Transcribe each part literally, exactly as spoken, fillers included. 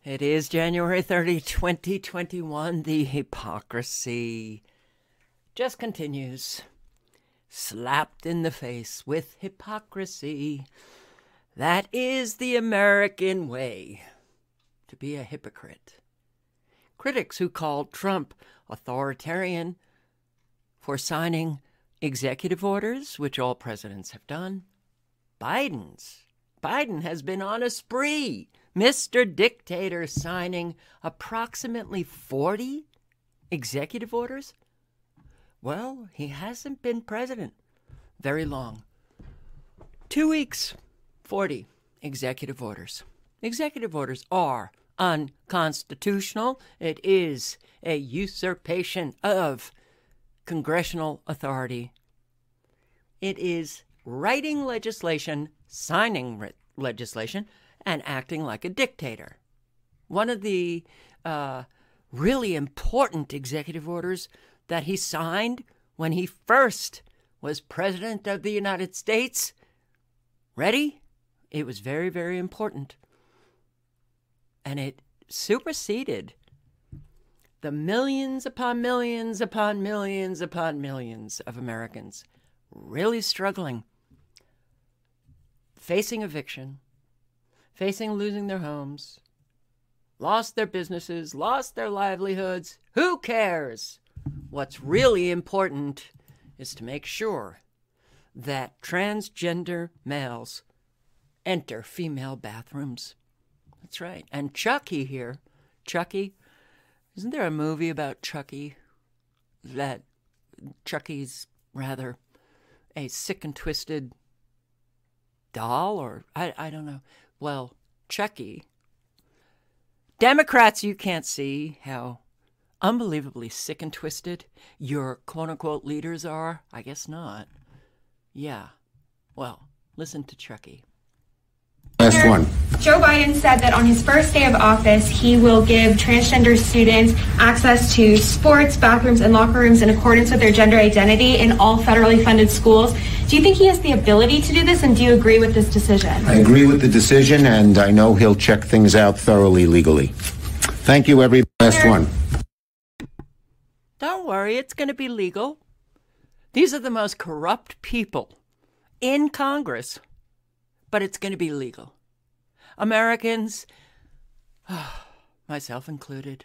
It is January thirtieth, twenty twenty-one. The hypocrisy just continues. Slapped in the face with hypocrisy. That is the American way, to be a hypocrite. Critics who called Trump authoritarian for signing executive orders, which all presidents have done. Biden's. Biden has been on a spree. Mister Dictator signing approximately forty executive orders? Well, he hasn't been president very long. Two weeks, forty executive orders. Executive orders are unconstitutional. It is a usurpation of congressional authority. It is writing legislation, signing re- legislation, and acting like a dictator. One of the uh, really important executive orders that he signed when he first was president of the United States. Ready? It was very, very important. And it superseded the millions upon millions upon millions upon millions of Americans really struggling, facing eviction, facing losing their homes, lost their businesses, lost their livelihoods. Who cares? What's really important is to make sure that transgender males enter female bathrooms. That's right. And Chucky here, Chucky, isn't there a movie about Chucky? That Chucky's rather a sick and twisted doll, or I, I don't know. Well, Chucky. Democrats, you can't see how unbelievably sick and twisted your quote-unquote leaders are. I guess not. Yeah. Well, listen to Chucky. Last one. Joe Biden said that on his first day of office, he will give transgender students access to sports, bathrooms, and locker rooms in accordance with their gender identity in all federally funded schools. Do you think he has the ability to do this, and do you agree with this decision? I agree with the decision, and I know he'll check things out thoroughly legally. Thank you, every last one. Don't worry, it's going to be legal. These are the most corrupt people in Congress, but it's going to be legal. Americans, myself included,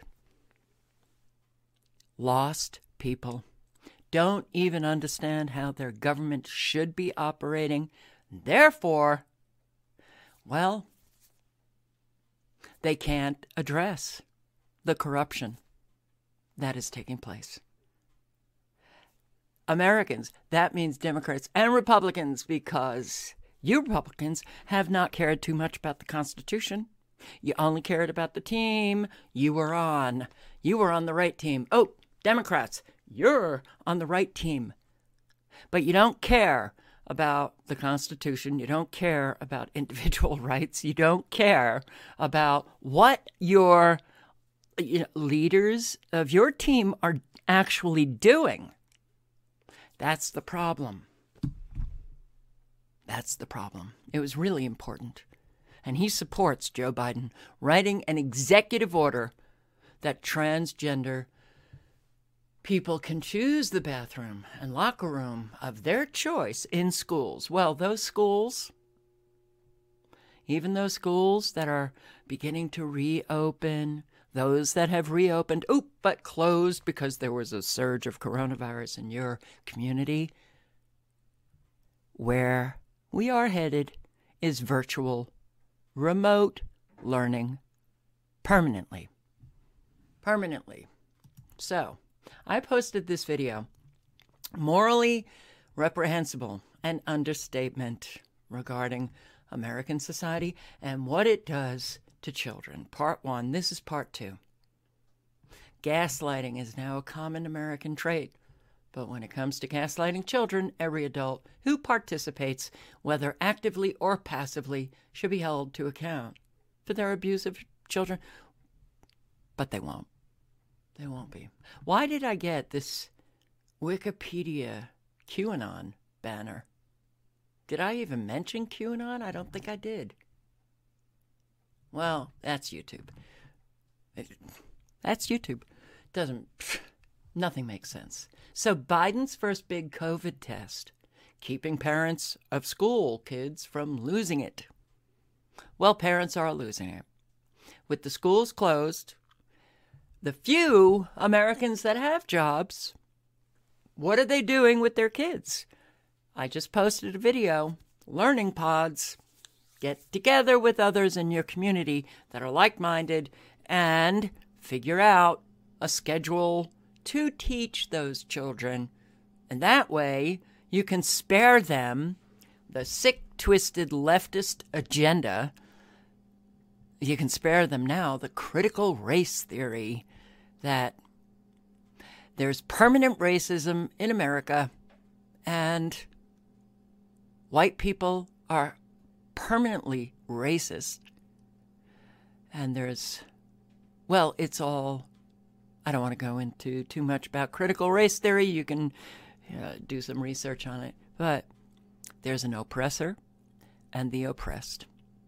lost people, don't even understand how their government should be operating. Therefore, well, they can't address the corruption that is taking place. Americans, that means Democrats and Republicans, because you Republicans have not cared too much about the Constitution. You only cared about the team you were on. You were on the right team. Oh, Democrats, you're on the right team. But you don't care about the Constitution. You don't care about individual rights. You don't care about what your you know, leaders of your team are actually doing. That's the problem. That's the problem. It was really important. And he supports Joe Biden writing an executive order that transgender people can choose the bathroom and locker room of their choice in schools. Well, those schools, even those schools that are beginning to reopen, those that have reopened, oop, but closed because there was a surge of coronavirus in your community, where we are headed is virtual, remote learning permanently. Permanently. So, I posted this video, morally reprehensible, an understatement regarding American society and what it does to children. Part one. This is part two. Gaslighting is now a common American trait. But when it comes to gaslighting children, every adult who participates, whether actively or passively, should be held to account for their abuse of children. But they won't. They won't be. Why did I get this Wikipedia QAnon banner? Did I even mention QAnon? I don't think I did. Well, that's YouTube. That's YouTube. Doesn't, nothing makes sense. So Biden's first big COVID test, keeping parents of school kids from losing it. Well, parents are losing it. With the schools closed, the few Americans that have jobs, what are they doing with their kids? I just posted a video, Learning Pods. Get together with others in your community that are like-minded and figure out a schedule to teach those children. And that way, you can spare them the sick, twisted leftist agenda. You can spare them now the critical race theory that there's permanent racism in America and white people are permanently racist. And there's, well, it's all, I don't want to go into too much about critical race theory. You can uh, do some research on it. But there's an oppressor and the oppressed.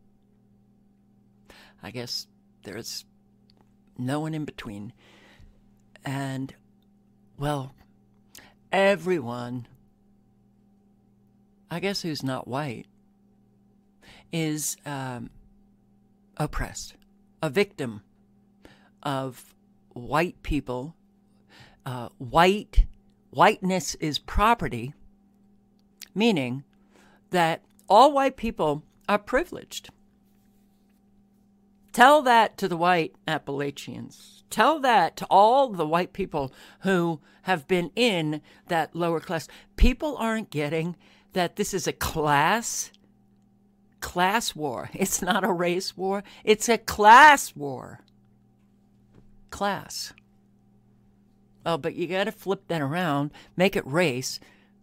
I guess there's no one in between. And, well, everyone, I guess who's not white, is um, oppressed, a victim of white people. Uh, white whiteness is property, meaning that all white people are privileged. Tell that to the white Appalachians. Tell that to all the white people who have been in that lower class. People aren't getting that this is a class class war. It's not a race war. It's a class war. Class. Oh, but you got to flip that around, make it race.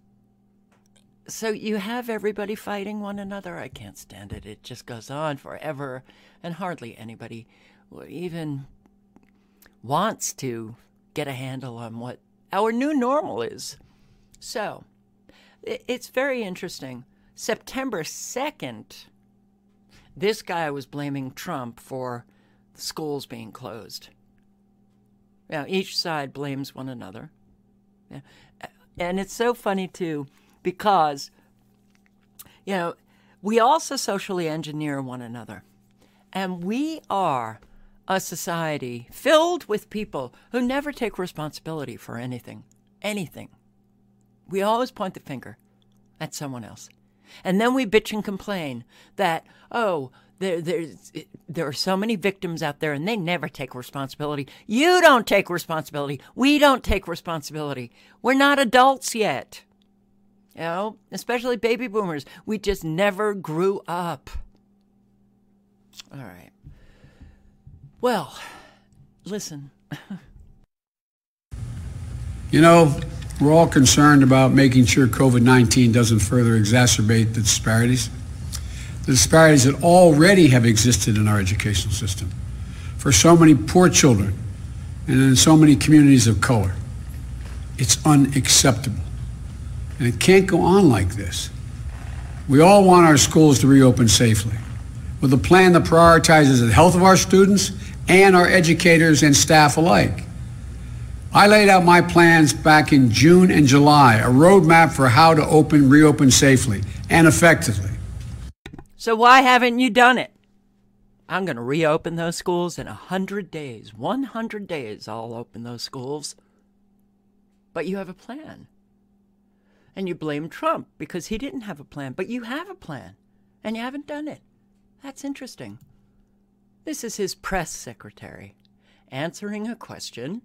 So you have everybody fighting one another. I can't stand it. It just goes on forever, and hardly anybody even wants to get a handle on what our new normal is. So it's very interesting. September second, this guy was blaming Trump for the schools being closed. Now, each side blames one another. Yeah. And it's so funny, too, because, you know, we also socially engineer one another. And we are a society filled with people who never take responsibility for anything. Anything. We always point the finger at someone else. And then we bitch and complain that, oh, there, there's, there are so many victims out there and they never take responsibility. You don't take responsibility. We don't take responsibility. We're not adults yet. You know, especially baby boomers. We just never grew up. All right. Well, listen. You know, we're all concerned about making sure COVID nineteen doesn't further exacerbate the disparities. The disparities that already have existed in our educational system for so many poor children and in so many communities of color. It's unacceptable. And it can't go on like this. We all want our schools to reopen safely, with a plan that prioritizes the health of our students and our educators and staff alike. I laid out my plans back in June and July, a roadmap for how to open, reopen safely and effectively. So why haven't you done it? I'm going to reopen those schools in one hundred days. one hundred days I'll open those schools. But you have a plan. And you blame Trump because he didn't have a plan. But you have a plan, and you haven't done it. That's interesting. This is his press secretary answering a question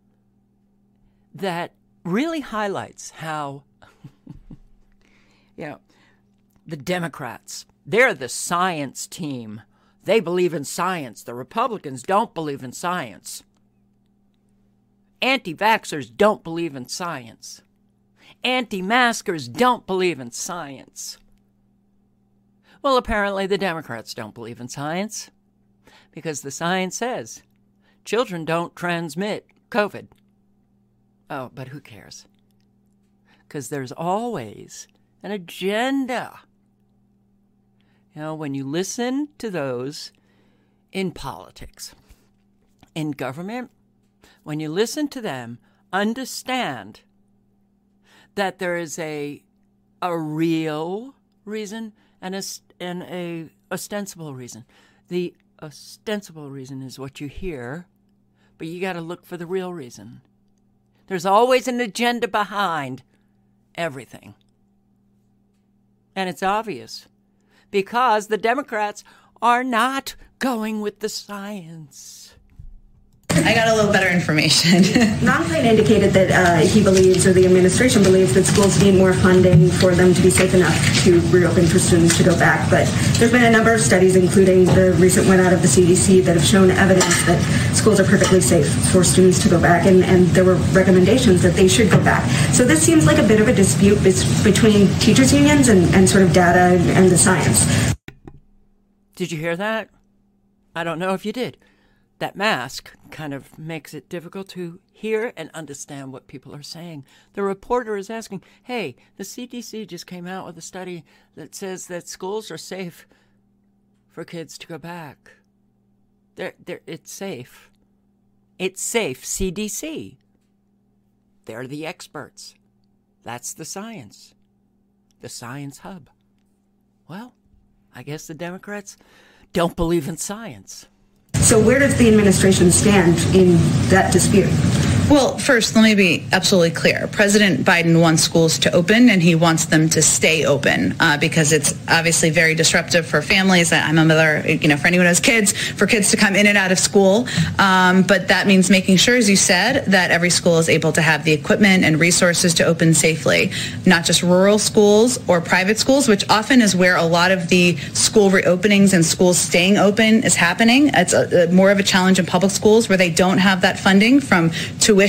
that really highlights how, you know, the Democrats, they're the science team. They believe in science. The Republicans don't believe in science. Anti-vaxxers don't believe in science. Anti-maskers don't believe in science. Well, apparently the Democrats don't believe in science because the science says children don't transmit COVID. Oh, but who cares? Because there's always an agenda. You know, when you listen to those in politics, in government, when you listen to them, understand that there is a a real reason and a, and a ostensible reason. The ostensible reason is what you hear, but you got to look for the real reason. There's always an agenda behind everything. And it's obvious because the Democrats are not going with the science. I got a little better information. Ron indicated that uh, he believes, or the administration believes, that schools need more funding for them to be safe enough to reopen for students to go back. But there's been a number of studies, including the recent one out of the C D C, that have shown evidence that schools are perfectly safe for students to go back, and, and there were recommendations that they should go back. So this seems like a bit of a dispute between teachers' unions and, and sort of data and the science. Did you hear that? I don't know if you did. That mask kind of makes it difficult to hear and understand what people are saying. The reporter is asking, hey, the C D C just came out with a study that says that schools are safe for kids to go back. They're, they're, it's safe. It's safe, C D C. They're the experts. That's the science. The science hub. Well, I guess the Democrats don't believe in science. So where does the administration stand in that dispute? Well, first, let me be absolutely clear. President Biden wants schools to open, and he wants them to stay open uh, because it's obviously very disruptive for families. I'm a mother, you know, for anyone who has kids, for kids to come in and out of school. Um, but that means making sure, as you said, that every school is able to have the equipment and resources to open safely, not just rural schools or private schools, which often is where a lot of the school reopenings and schools staying open is happening. It's a, a, more of a challenge in public schools where they don't have that funding from tuition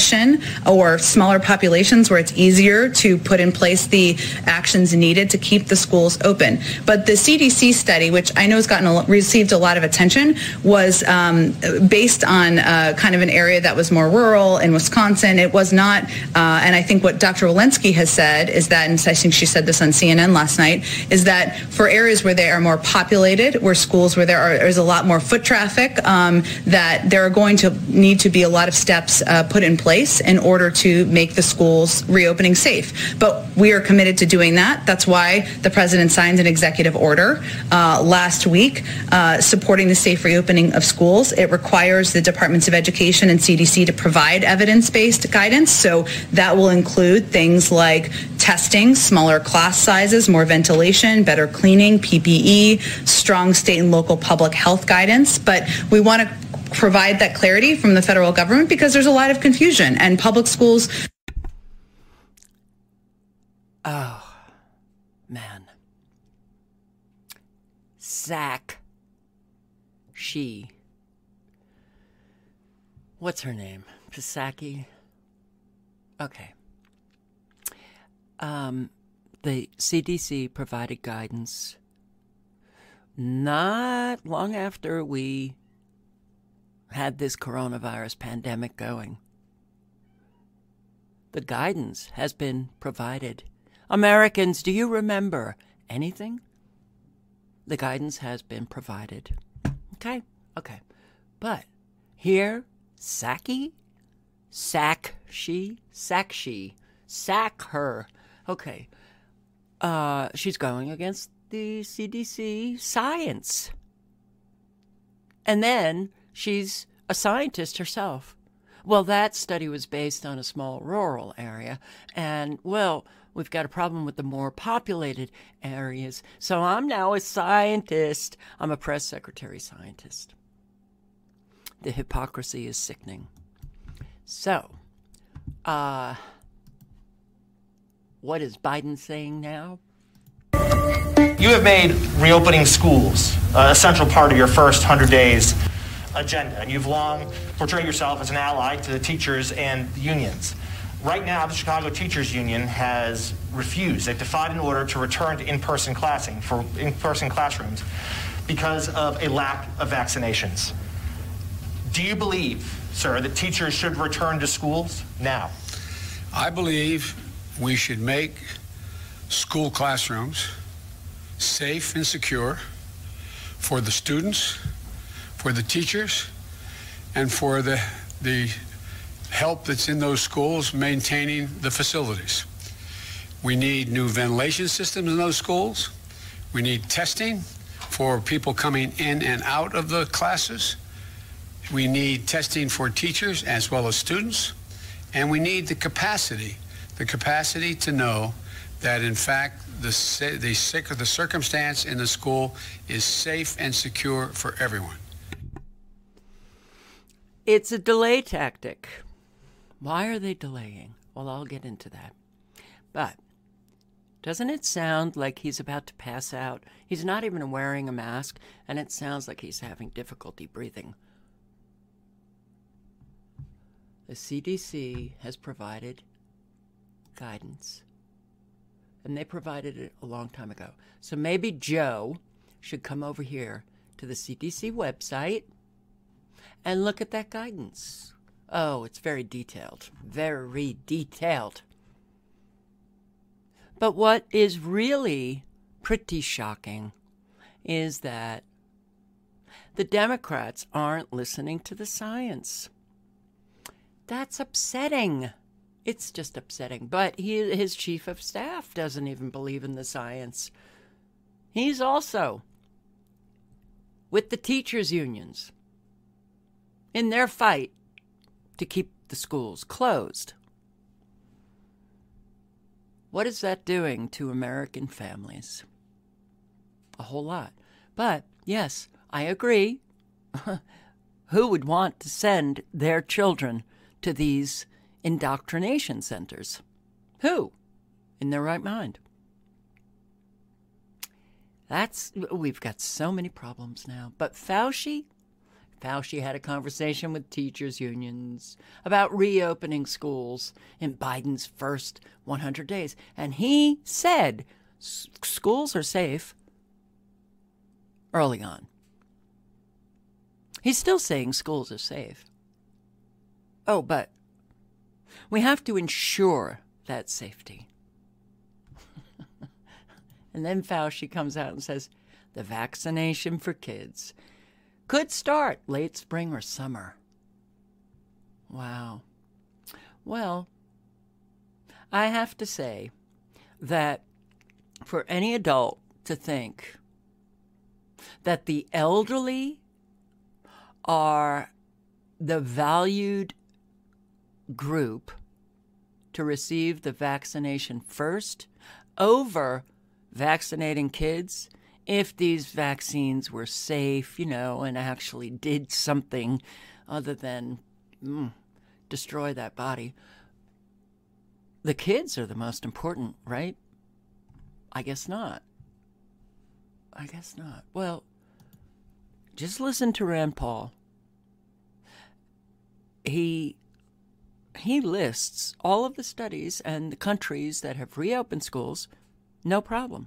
or smaller populations where it's easier to put in place the actions needed to keep the schools open. But the C D C study, which I know has gotten a, received a lot of attention, was um, based on uh, kind of an area that was more rural in Wisconsin. It was not, uh, and I think what Doctor Walensky has said is that, and I think she said this on C N N last night, is that for areas where they are more populated, where schools where there are there's a lot more foot traffic, um, that there are going to need to be a lot of steps uh, put in place in order to make the schools reopening safe. But we are committed to doing that. That's why the president signed an executive order uh, last week uh, supporting the safe reopening of schools. It requires the Departments of Education and C D C to provide evidence-based guidance. So that will include things like testing, smaller class sizes, more ventilation, better cleaning, P P E, strong state and local public health guidance. But we want to provide that clarity from the federal government because there's a lot of confusion, and public schools. Oh, man. Zach. She. What's her name? Psaki? Okay. Um, the C D C provided guidance not long after we had this coronavirus pandemic going. The guidance has been provided. Americans, do you remember anything? The guidance has been provided. Okay, okay. But here, Psaki? Sack she? Sack she? Sack her. Okay. Uh, she's going against the C D C science. And then she's a scientist herself. Well, that study was based on a small rural area. And, well, we've got a problem with the more populated areas. So I'm now a scientist. I'm a press secretary scientist. The hypocrisy is sickening. So, uh, what is Biden saying now? You have made reopening schools a central part of your first one hundred days agenda, and you've long portrayed yourself as an ally to the teachers and the unions. Right now, the Chicago Teachers Union has refused. They've defied an order to return to in-person classing for in-person classrooms because of a lack of vaccinations. Do you believe, sir, that teachers should return to schools now? I believe we should make school classrooms safe and secure for the students, for the teachers, and for the, the help that's in those schools maintaining the facilities. We need new ventilation systems in those schools. We need testing for people coming in and out of the classes. We need testing for teachers as well as students. And we need the capacity, the capacity to know that, in fact, the, the, the circumstance in the school is safe and secure for everyone. It's a delay tactic. Why are they delaying? Well, I'll get into that. But doesn't it sound like he's about to pass out? He's not even wearing a mask, and it sounds like he's having difficulty breathing. The C D C has provided guidance, and they provided it a long time ago. So maybe Joe should come over here to the C D C website and look at that guidance. Oh, it's very detailed, very detailed. But what is really pretty shocking is that the Democrats aren't listening to the science. That's upsetting. It's just upsetting. But he, his chief of staff doesn't even believe in the science. He's also with the teachers' unions in their fight to keep the schools closed. What is that doing to American families? A whole lot. But, yes, I agree. Who would want to send their children to these indoctrination centers? Who? In their right mind? That's, we've got so many problems now. But Fauci, Fauci had a conversation with teachers' unions about reopening schools in Biden's first one hundred days. And he said schools are safe early on. He's still saying schools are safe. Oh, but we have to ensure that safety. And then Fauci comes out and says the vaccination for kids could start late spring or summer. Wow. Well, I have to say that for any adult to think that the elderly are the valued group to receive the vaccination first over vaccinating kids, if these vaccines were safe, you know, and actually did something other than mm, destroy that body. The kids are the most important, right? I guess not. I guess not. Well, just listen to Rand Paul. He he lists all of the studies and the countries that have reopened schools, no problem.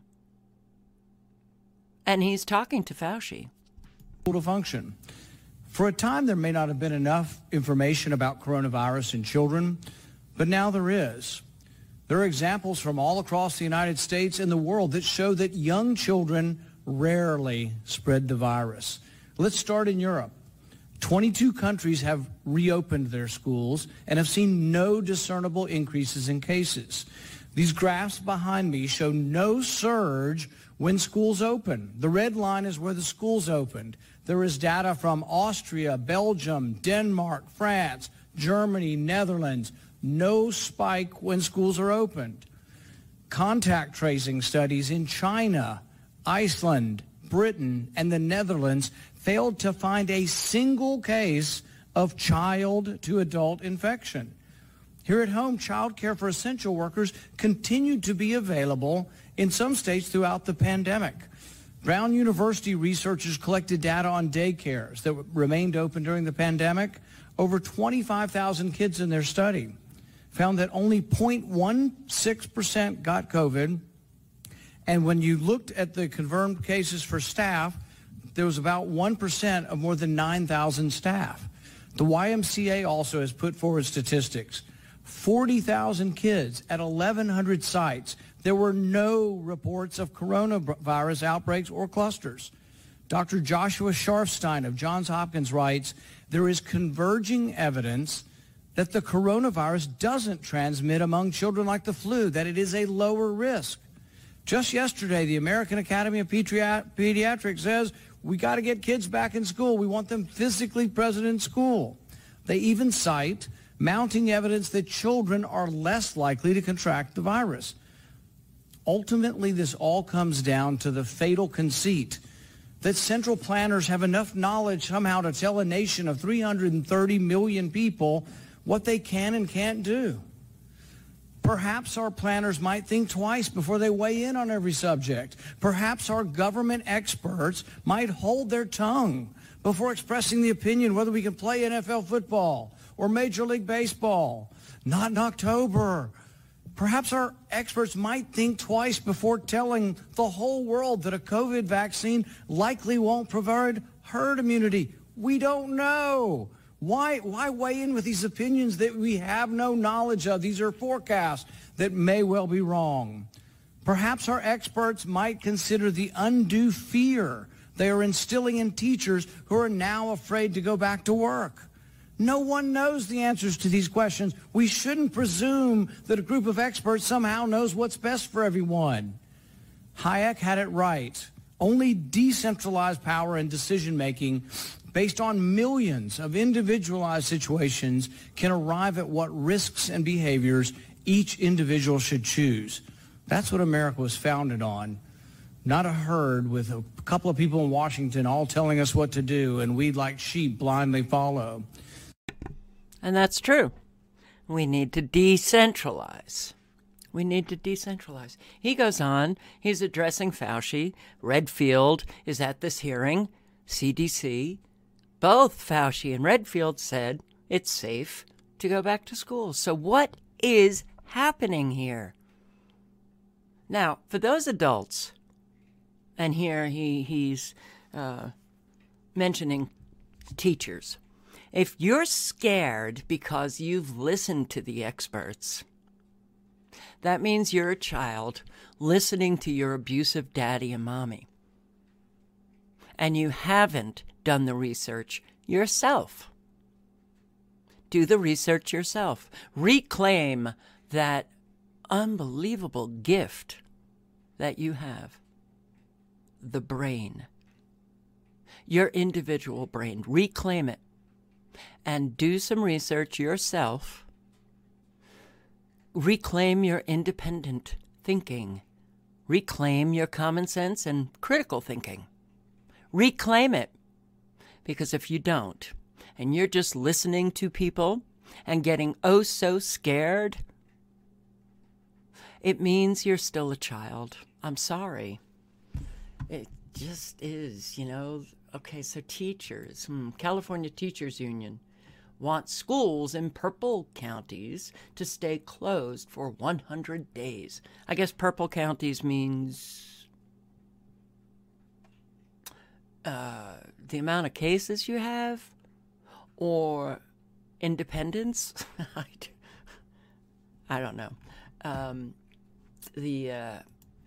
And he's talking to Fauci. To function. For a time, there may not have been enough information about coronavirus in children, but now there is. There are examples from all across the United States and the world that show that young children rarely spread the virus. Let's start in Europe. twenty-two countries have reopened their schools and have seen no discernible increases in cases. These graphs behind me show no surge when schools open. The red line is where the schools opened. There is data from Austria, Belgium, Denmark, France, Germany, Netherlands. No spike when schools are opened. Contact tracing studies in China, Iceland, Britain, and the Netherlands failed to find a single case of child to adult infection. Here at home, child care for essential workers continued to be available in some states throughout the pandemic. Brown University researchers collected data on daycares that remained open during the pandemic. Over twenty-five thousand kids in their study found that only zero point one six percent got COVID. And when you looked at the confirmed cases for staff, there was about one percent of more than nine thousand staff. The Y M C A also has put forward statistics. forty thousand kids at eleven hundred sites. There were no reports of coronavirus outbreaks or clusters. Doctor Joshua Sharfstein of Johns Hopkins writes, there is converging evidence that the coronavirus doesn't transmit among children like the flu, that it is a lower risk. Just yesterday, the American Academy of Pediat- Pediatrics says we got to get kids back in school. We want them physically present in school. They even cite mounting evidence that children are less likely to contract the virus. Ultimately, this all comes down to the fatal conceit that central planners have enough knowledge somehow to tell a nation of three hundred thirty million people what they can and can't do. Perhaps our planners might think twice before they weigh in on every subject. Perhaps our government experts might hold their tongue before expressing the opinion whether we can play N F L football or Major League Baseball. Not in October. Perhaps our experts might think twice before telling the whole world that a COVID vaccine likely won't provide herd immunity. We don't know. Why, why weigh in with these opinions that we have no knowledge of? These are forecasts that may well be wrong. Perhaps our experts might consider the undue fear they are instilling in teachers who are now afraid to go back to work. No one knows the answers to these questions. We shouldn't presume that a group of experts somehow knows what's best for everyone. Hayek had it right. Only decentralized power and decision-making based on millions of individualized situations can arrive at what risks and behaviors each individual should choose. That's what America was founded on. Not a herd with a couple of people in Washington all telling us what to do and we like sheep blindly follow. And that's true. We need to decentralize. We need to decentralize. He goes on, he's addressing Fauci. Redfield is at this hearing, C D C. Both Fauci and Redfield said it's safe to go back to school. So what is happening here? Now, for those adults, and here he he's uh, mentioning teachers. If you're scared because you've listened to the experts, that means you're a child listening to your abusive daddy and mommy. And you haven't done the research yourself. Do the research yourself. Reclaim that unbelievable gift that you have. The brain. Your individual brain. Reclaim it. And do some research yourself. Reclaim your independent thinking. Reclaim your common sense and critical thinking. Reclaim it. Because if you don't, and you're just listening to people and getting oh so scared, it means you're still a child. I'm sorry. It just is, you know. Okay, so teachers, hmm, California Teachers Union wants schools in purple counties to stay closed for one hundred days. I guess purple counties means uh, the amount of cases you have or independence. I don't know. Um, the uh,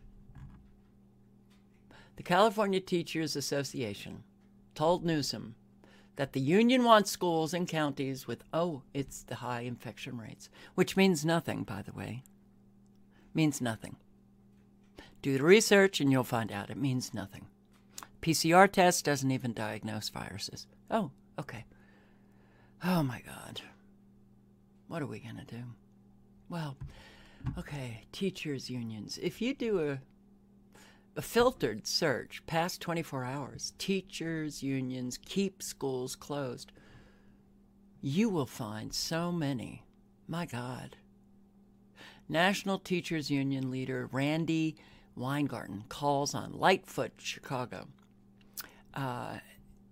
the California Teachers Association told Newsom that the union wants schools in counties with, oh, it's the high infection rates, which means nothing, by the way. Means nothing. Do the research and you'll find out it means nothing. P C R test doesn't even diagnose viruses. Oh, okay. Oh, my God. What are we going to do? Well, okay, teachers' unions. If you do a A filtered search past twenty-four hours, teachers' unions keep schools closed, you will find so many. My God. National Teachers Union leader Randy Weingarten calls on Lightfoot, Chicago. Uh,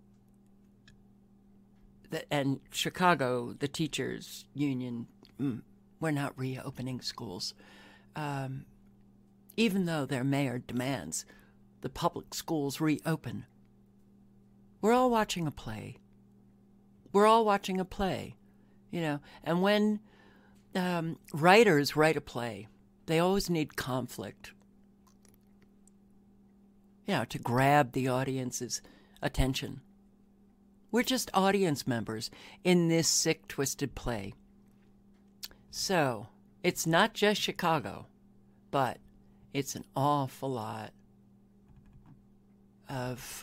the, and Chicago, the teachers' union, mm, we're not reopening schools. Um, Even though their mayor demands the public schools reopen. We're all watching a play. We're all watching a play, you know. And when um, writers write a play, they always need conflict, you know, to grab the audience's attention. We're just audience members in this sick, twisted play. So, it's not just Chicago, but it's an awful lot of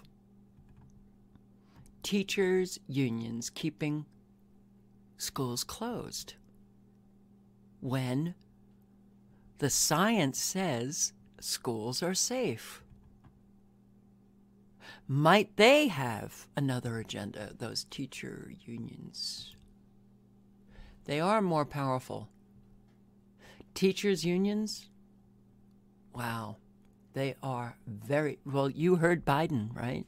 teachers' unions keeping schools closed when the science says schools are safe. Might they have another agenda, those teacher unions? They are more powerful. Teachers' unions, wow, they are very, well, you heard Biden, right?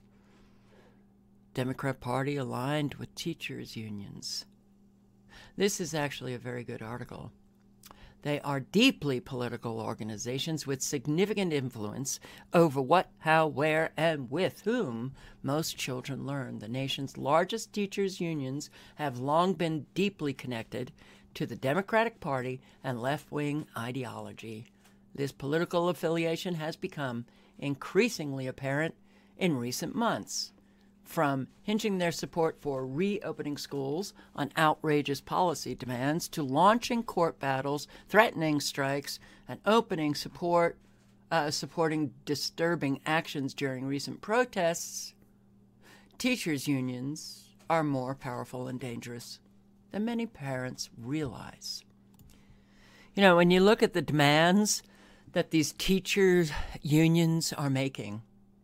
Democrat Party aligned with teachers' unions. This is actually a very good article. They are deeply political organizations with significant influence over what, how, where, and with whom most children learn. The nation's largest teachers' unions have long been deeply connected to the Democratic Party and left-wing ideology. This political affiliation has become increasingly apparent in recent months, from hinging their support for reopening schools on outrageous policy demands to launching court battles, threatening strikes, and opening support, uh, supporting disturbing actions during recent protests. Teachers' unions are more powerful and dangerous than many parents realize. You know, when you look at the demands that these teachers' unions are making,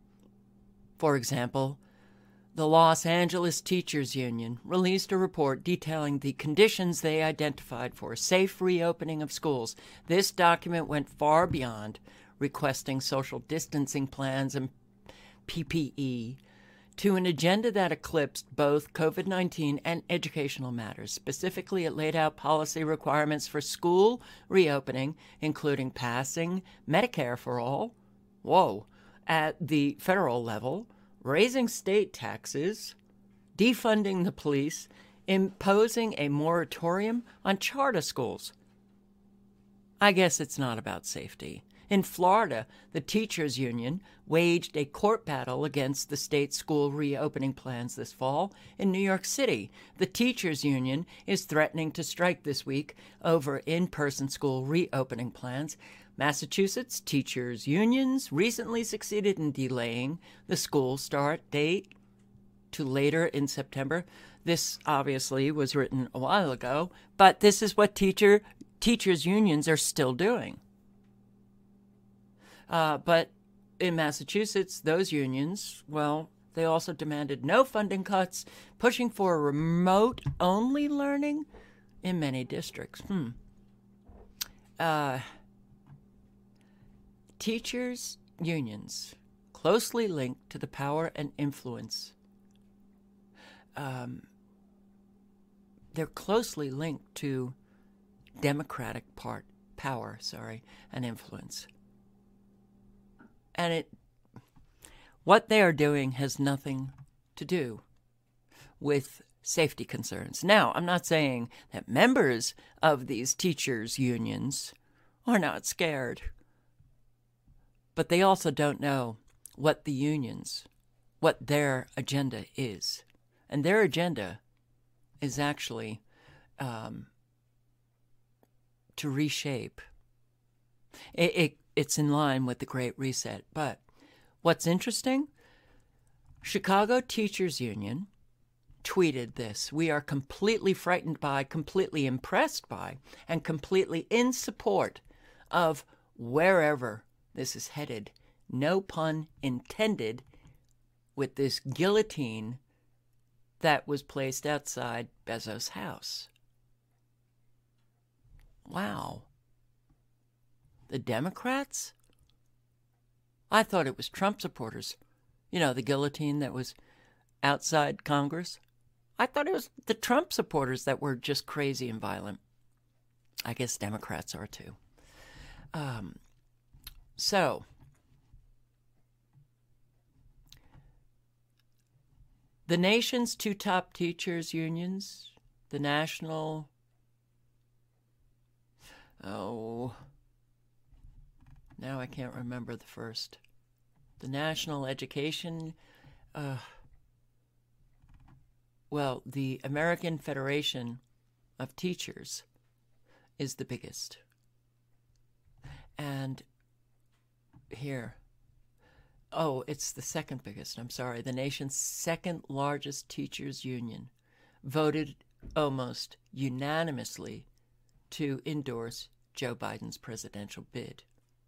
for example, the Los Angeles Teachers Union released a report detailing the conditions they identified for a safe reopening of schools. This document went far beyond requesting social distancing plans and P P E to an agenda that eclipsed both COVID nineteen and educational matters. Specifically, it laid out policy requirements for school reopening, including passing Medicare for all, whoa, at the federal level, raising state taxes, defunding the police, imposing a moratorium on charter schools. I guess it's not about safety. In Florida, the teachers' union waged a court battle against the state school reopening plans this fall. In New York City, the teachers' union is threatening to strike this week over in-person school reopening plans. Massachusetts teachers' unions recently succeeded in delaying the school start date to later in September. This obviously was written a while ago, but this is what teacher teachers' unions are still doing. Uh, but in Massachusetts, those unions, well, they also demanded no funding cuts, pushing for remote-only learning in many districts. Hmm. Uh... Teachers' unions, closely linked to the power and influence. Um, they're closely linked to Democratic part, power, sorry, and influence. And it, what they are doing has nothing to do with safety concerns. Now, I'm not saying that members of these teachers' unions are not scared. But they also don't know what the unions, what their agenda is. And their agenda is actually um, to reshape. It, it, it's in line with the Great Reset. But what's interesting, Chicago Teachers Union tweeted this: "We are completely frightened by, completely impressed by, and completely in support of wherever this is headed, no pun intended, with this guillotine that was placed outside Bezos' house." Wow. The Democrats? I thought it was Trump supporters. You know, the guillotine that was outside Congress. I thought it was the Trump supporters that were just crazy and violent. I guess Democrats are too. Um... So, the nation's two top teachers' unions, the National, oh, now I can't remember the first, the National Education, uh, well, the American Federation of Teachers is the biggest. And here, oh, it's the second biggest, I'm sorry. The nation's second largest teachers union voted almost unanimously to endorse Joe Biden's presidential bid.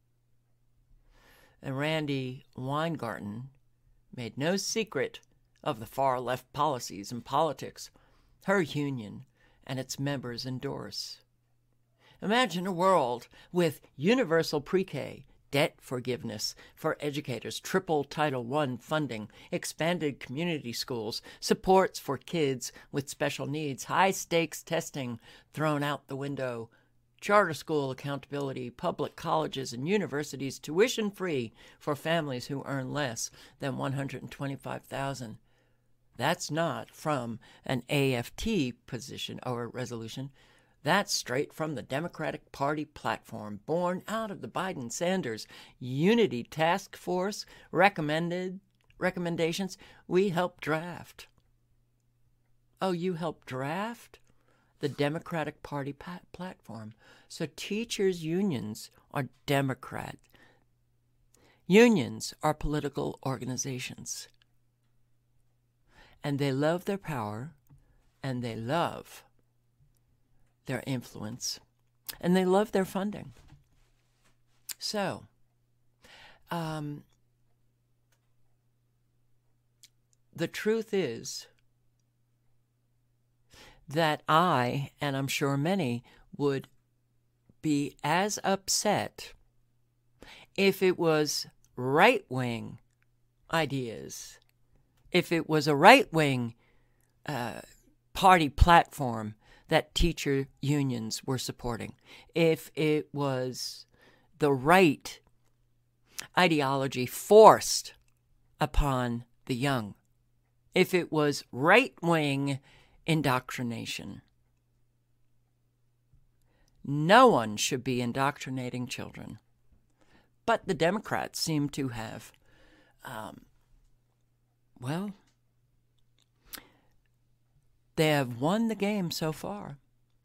And Randi Weingarten made no secret of the far-left policies and politics her union and its members endorse. Imagine a world with universal pre-K, debt forgiveness for educators, triple Title one funding, expanded community schools, supports for kids with special needs, high-stakes testing thrown out the window, charter school accountability, public colleges and universities tuition-free for families who earn less than one hundred twenty-five thousand dollars. That's not from an A F T position or resolution. That's straight from the Democratic Party platform, born out of the Biden-Sanders Unity Task Force recommended recommendations we helped draft. Oh, you helped draft? The Democratic Party pat- platform. So teachers' unions are Democrat. Unions are political organizations. And they love their power, and they love their influence, and they love their funding. So, um, the truth is that I, and I'm sure many, would be as upset if it was right-wing ideas, if it was a right-wing uh, party platform that teacher unions were supporting, if it was the right ideology forced upon the young, if it was right-wing indoctrination. No one should be indoctrinating children. But the Democrats seem to have, um, well, they have won the game so far.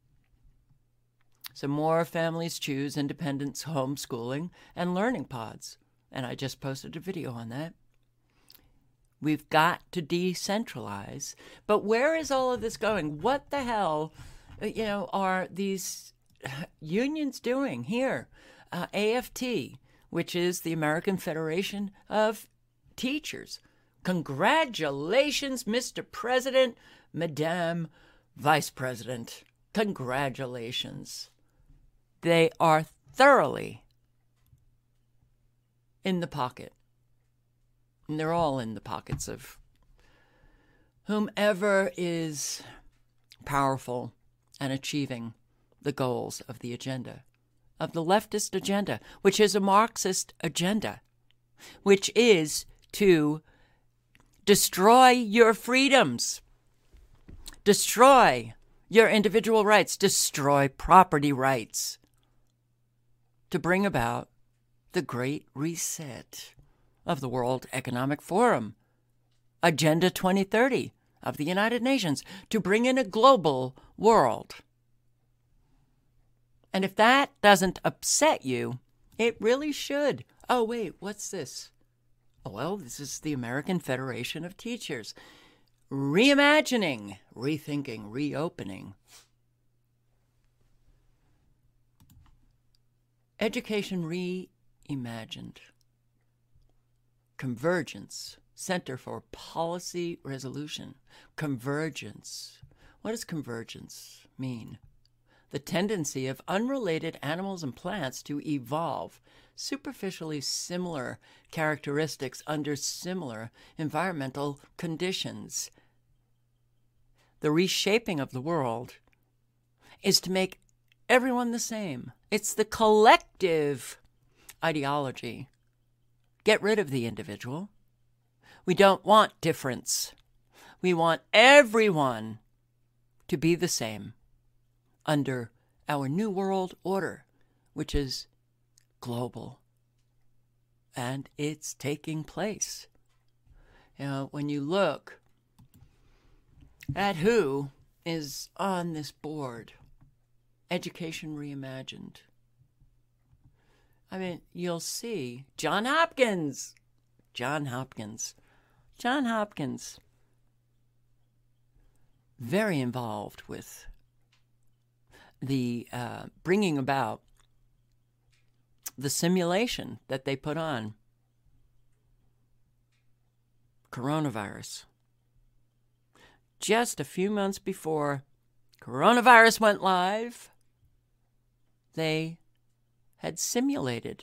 So more families choose independence, homeschooling, and learning pods. And I just posted a video on that. We've got to decentralize. But where is all of this going? What the hell, you know, are these unions doing here? Uh, A F T, which is the American Federation of Teachers. Congratulations, Mister President, Madame Vice President. Congratulations. They are thoroughly in the pocket. And they're all in the pockets of whomever is powerful and achieving the goals of the agenda, of the leftist agenda, which is a Marxist agenda, which is to destroy your freedoms, destroy your individual rights, destroy property rights, to bring about the Great Reset of the World Economic Forum, Agenda twenty thirty of the United Nations, to bring in a global world. And if that doesn't upset you, it really should. Oh, wait, what's this? Oh, well, this is the American Federation of Teachers. Reimagining, rethinking, reopening. Education reimagined. Convergence, Center for Policy Resolution. Convergence. What does convergence mean? The tendency of unrelated animals and plants to evolve superficially similar characteristics under similar environmental conditions. The reshaping of the world is to make everyone the same. It's the collective ideology. Get rid of the individual. We don't want difference. We want everyone to be the same under our new world order, which is global. And it's taking place. You know, when you look at who is on this board, Education Reimagined. I mean, you'll see John Hopkins. John Hopkins. John Hopkins. Very involved with the uh, bringing about the simulation that they put on coronavirus. Just a few months before coronavirus went live, they had simulated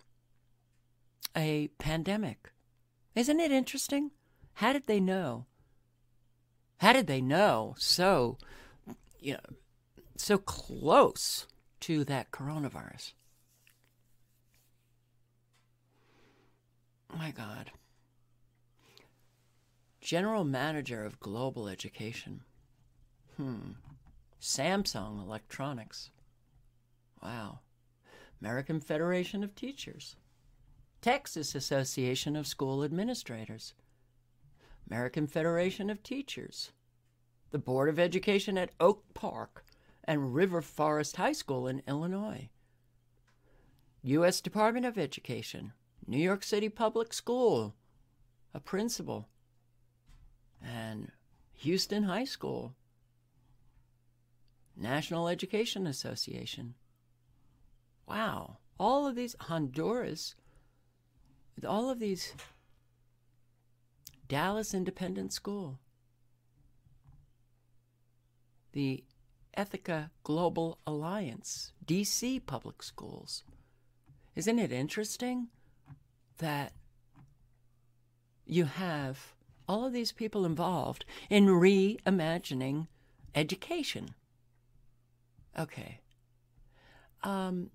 a pandemic. Isn't it interesting? How did they know? How did they know so, you know, so close to that coronavirus? My God. General Manager of Global Education. Hmm. Samsung Electronics. Wow. American Federation of Teachers. Texas Association of School Administrators. American Federation of Teachers. The Board of Education at Oak Park and River Forest High School in Illinois. U S Department of Education. New York City Public School. A principal. And Houston High School. National Education Association. Wow. All of these, Honduras, all of these, Dallas Independent School, the Ethica Global Alliance, D C Public Schools. Isn't it interesting that you have all of these people involved in reimagining education? Okay. Um,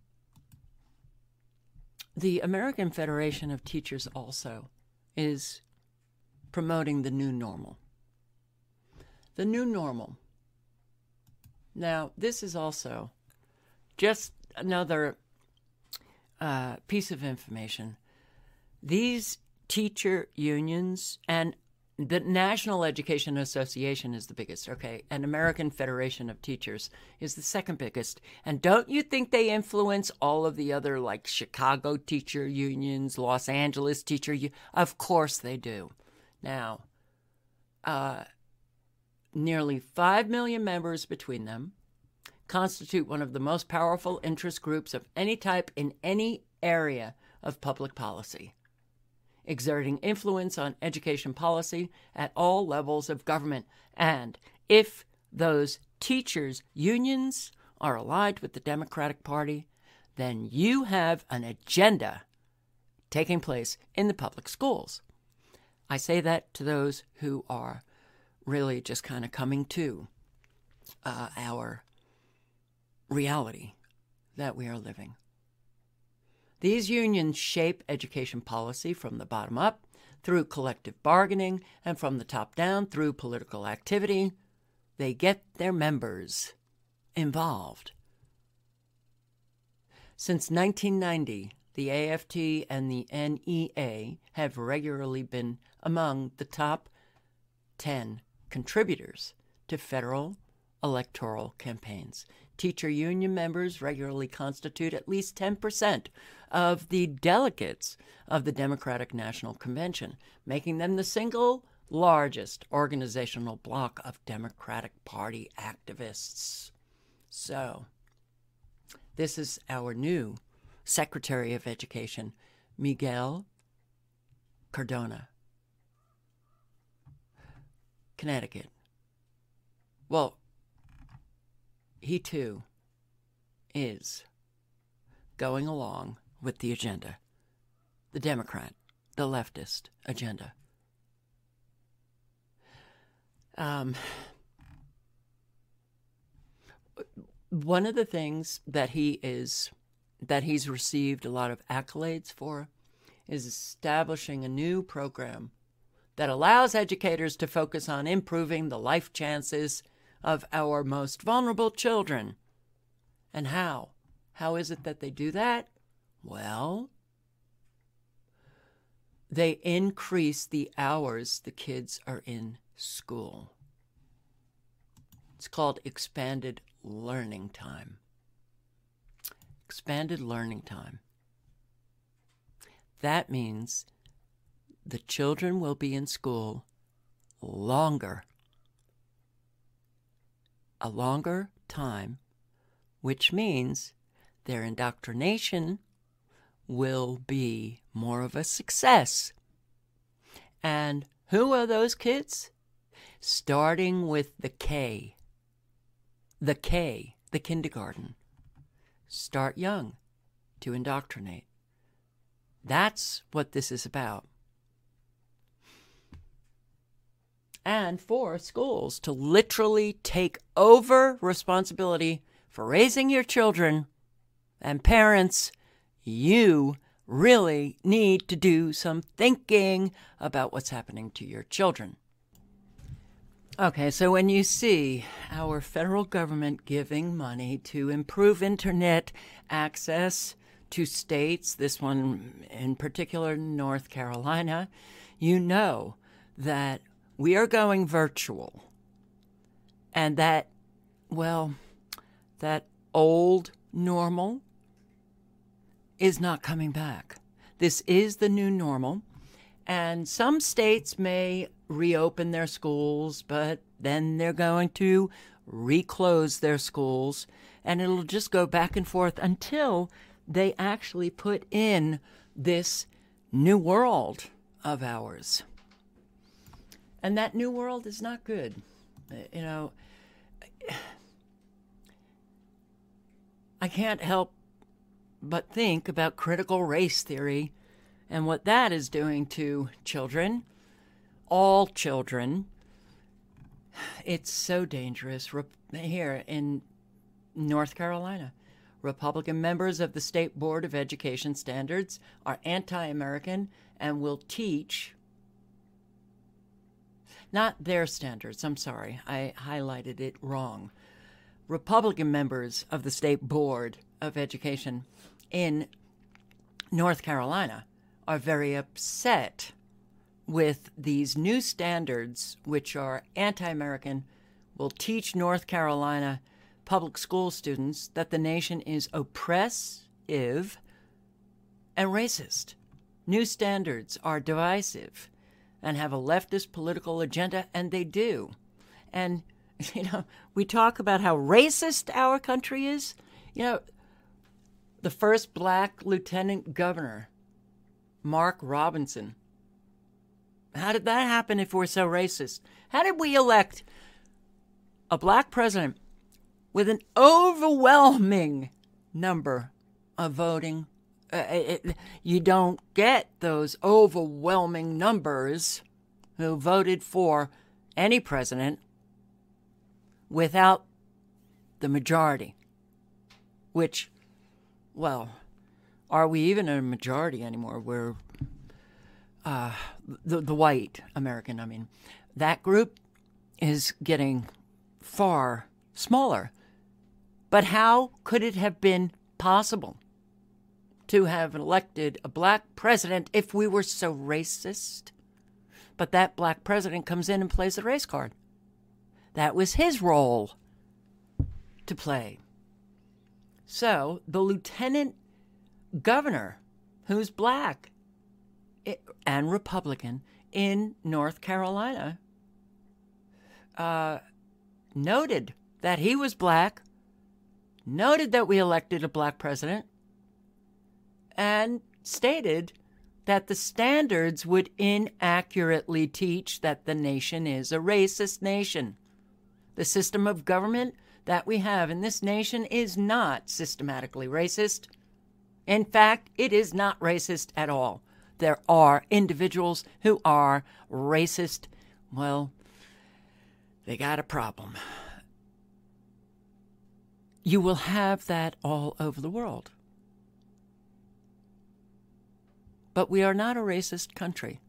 the American Federation of Teachers also is promoting the new normal. The new normal. Now, this is also just another uh, piece of information. These teacher unions, and the National Education Association is the biggest, okay, and American Federation of Teachers is the second biggest. And don't you think they influence all of the other, like, Chicago teacher unions, Los Angeles teacher unions? Of course they do. Now, uh, nearly five million members between them constitute one of the most powerful interest groups of any type in any area of public policy, exerting influence on education policy at all levels of government. And if those teachers' unions are allied with the Democratic Party, then you have an agenda taking place in the public schools. I say that to those who are really just kind of coming to uh, our reality that we are living. These unions shape education policy from the bottom up through collective bargaining and from the top down through political activity. They get their members involved. Since nineteen ninety, the A F T and the N E A have regularly been among the top ten contributors to federal electoral campaigns. Teacher union members regularly constitute at least ten percent of the delegates of the Democratic National Convention, making them the single largest organizational bloc of Democratic Party activists. So, this is our new Secretary of Education, Miguel Cardona, Connecticut. Well, he too is going along with the agenda, the Democrat, the leftist agenda. Um, one of the things that he is, that he's received a lot of accolades for is establishing a new program that allows educators to focus on improving the life chances of our most vulnerable children. And how? How is it that they do that? Well, they increase the hours the kids are in school. It's called expanded learning time. Expanded learning time. That means the children will be in school longer. A longer time, which means their indoctrination will be more of a success. And who are those kids? Starting with the K. The K, the kindergarten. Start young to indoctrinate. That's what this is about. And for schools to literally take over responsibility for raising your children, and parents, you really need to do some thinking about what's happening to your children. Okay, so when you see our federal government giving money to improve internet access to states, this one in particular, North Carolina, you know that we are going virtual. And that, well, that old normal is not coming back. This is the new normal. And some states may reopen their schools, but then they're going to reclose their schools. And it'll just go back and forth until they actually put in this new world of ours. And that new world is not good. You know, I can't help but think about critical race theory and what that is doing to children, all children. It's so dangerous. Here in North Carolina, Republican members of the State Board of Education Standards are anti-American and will teach, not their standards, I'm sorry, I highlighted it wrong. Republican members of the State Board of Education in North Carolina are very upset with these new standards, which are anti-American, will teach North Carolina public school students that the nation is oppressive and racist. New standards are divisive and have a leftist political agenda, and they do. And, you know, we talk about how racist our country is. You know, the first black lieutenant governor, Mark Robinson. How did that happen if we're so racist? How did we elect a black president with an overwhelming number of voting? Uh, it, you don't get those overwhelming numbers who voted for any president without the majority, which, well, are we even a majority anymore? We're uh, the, the white American, I mean, that group is getting far smaller. But how could it have been possible to have elected a black president if we were so racist? But that black president comes in and plays the race card. That was his role to play. So the lieutenant governor, who's black and Republican in North Carolina, uh, noted that he was black, noted that we elected a black president, and stated that the standards would inaccurately teach that the nation is a racist nation. The system of government that we have in this nation is not systematically racist. In fact, it is not racist at all. There are individuals who are racist. Well, they got a problem. You will have that all over the world. But we are not a racist country.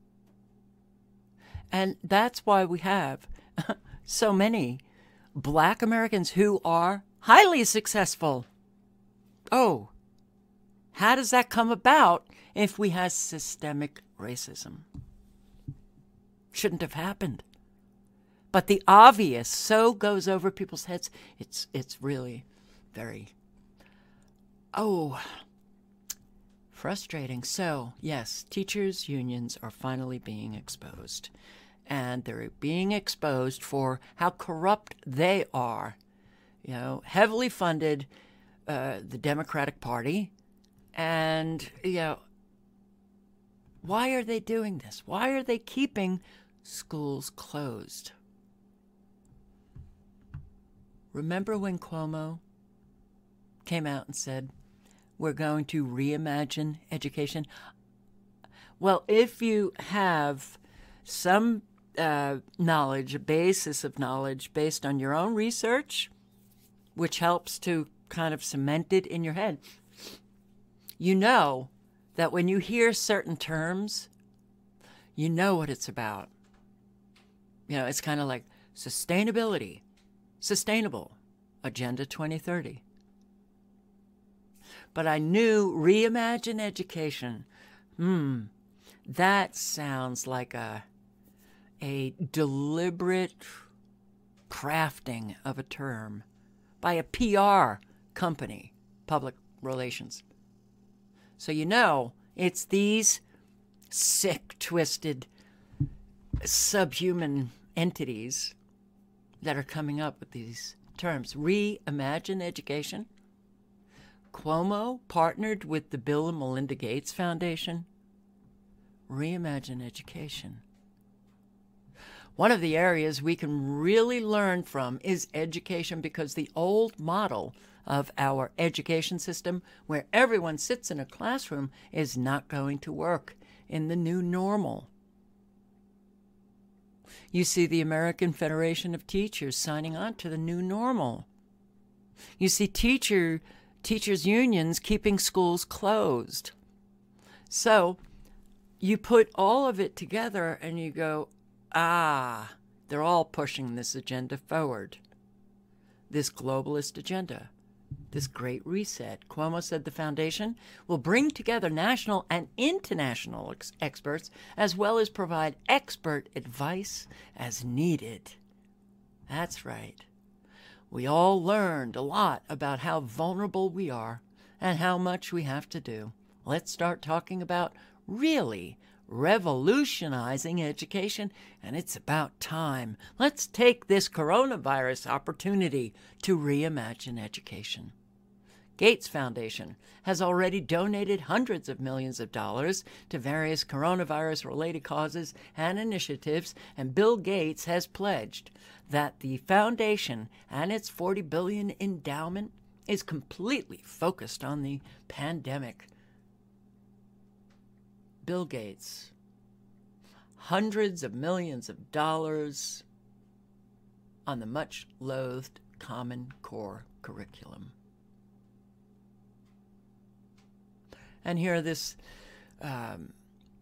And that's why we have so many black Americans who are highly successful. Oh, how does that come about if we have systemic racism? Shouldn't have happened. But the obvious so goes over people's heads. It's it's really very, oh, frustrating. So, yes, teachers' unions are finally being exposed. And they're being exposed for how corrupt they are. You know, heavily funded uh, the Democratic Party. And, you know, why are they doing this? Why are they keeping schools closed? Remember when Cuomo came out and said, we're going to reimagine education? Well, if you have some uh, knowledge, a basis of knowledge based on your own research, which helps to kind of cement it in your head, you know that when you hear certain terms, you know what it's about. You know, it's kind of like sustainability. Sustainable, Agenda twenty thirty. But I knew reimagine education. Hmm, that sounds like a, a deliberate crafting of a term by a P R company, public relations. So you know it's these sick, twisted, subhuman entities that are coming up with these terms. Reimagine education. Cuomo partnered with the Bill and Melinda Gates Foundation. Reimagine education. One of the areas we can really learn from is education, because the old model of our education system, where everyone sits in a classroom, is not going to work in the new normal. You see the American Federation of Teachers signing on to the new normal. You see teacher teachers' unions keeping schools closed. So you put all of it together and you go, ah, they're all pushing this agenda forward, this globalist agenda, this great reset. Cuomo said the foundation will bring together national and international ex- experts, as well as provide expert advice as needed. That's right. We all learned a lot about how vulnerable we are and how much we have to do. Let's start talking about really revolutionizing education, and it's about time. Let's take this coronavirus opportunity to reimagine education. Gates Foundation has already donated hundreds of millions of dollars to various coronavirus-related causes and initiatives, and Bill Gates has pledged that the foundation and its forty billion dollars endowment is completely focused on the pandemic. Bill Gates, hundreds of millions of dollars on the much-loathed Common Core curriculum. And here this um,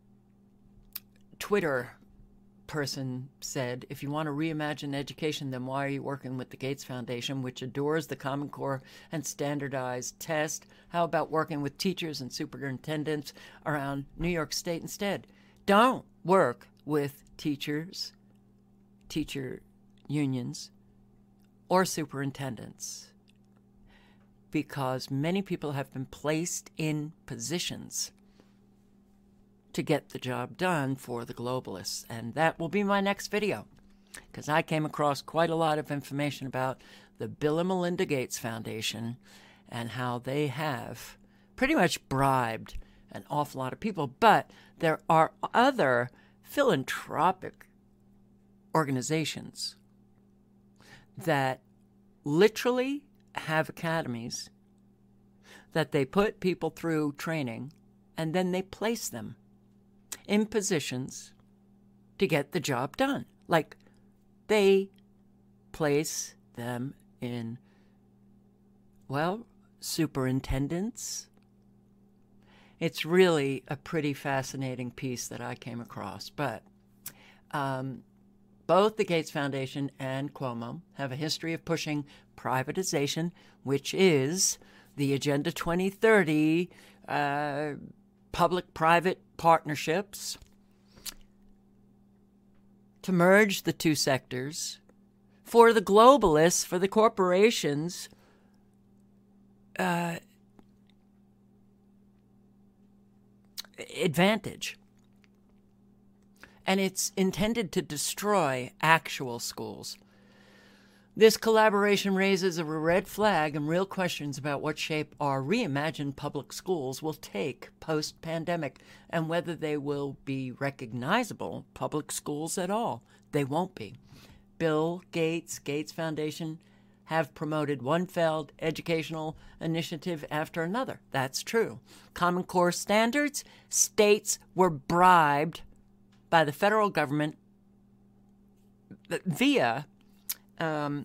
Twitter person said, if you want to reimagine education, then why are you working with the Gates Foundation, which adores the Common Core and standardized test? How about working with teachers and superintendents around New York State instead? Don't work with teachers, teacher unions, or superintendents, because many people have been placed in positions to get the job done for the globalists. And that will be my next video, because I came across quite a lot of information about the Bill and Melinda Gates Foundation and how they have pretty much bribed an awful lot of people. But there are other philanthropic organizations that literally have academies that they put people through training, and then they place them in positions to get the job done. Like, they place them in, well, superintendents. It's really a pretty fascinating piece that I came across. But um, both the Gates Foundation and Cuomo have a history of pushing privatization, which is the Agenda twenty thirty uh, public-private partnerships to merge the two sectors for the globalists, for the corporations, uh, advantage. And it's intended to destroy actual schools. This collaboration raises a red flag and real questions about what shape our reimagined public schools will take post-pandemic and whether they will be recognizable public schools at all. They won't be. Bill Gates, Gates Foundation, have promoted one failed educational initiative after another. That's true. Common Core standards, states were bribed by the federal government via um,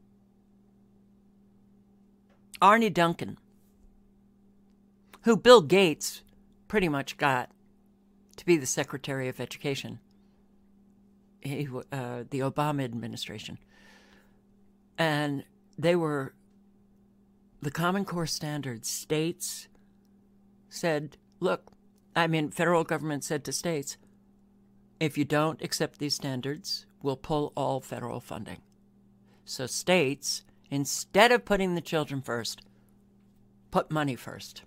Arne Duncan, who Bill Gates pretty much got to be the Secretary of Education, he, uh, the Obama administration. And they were, the Common Core standards, states said, look, I mean, federal government said to states, if you don't accept these standards, we'll pull all federal funding. So states, instead of putting the children first, put money first.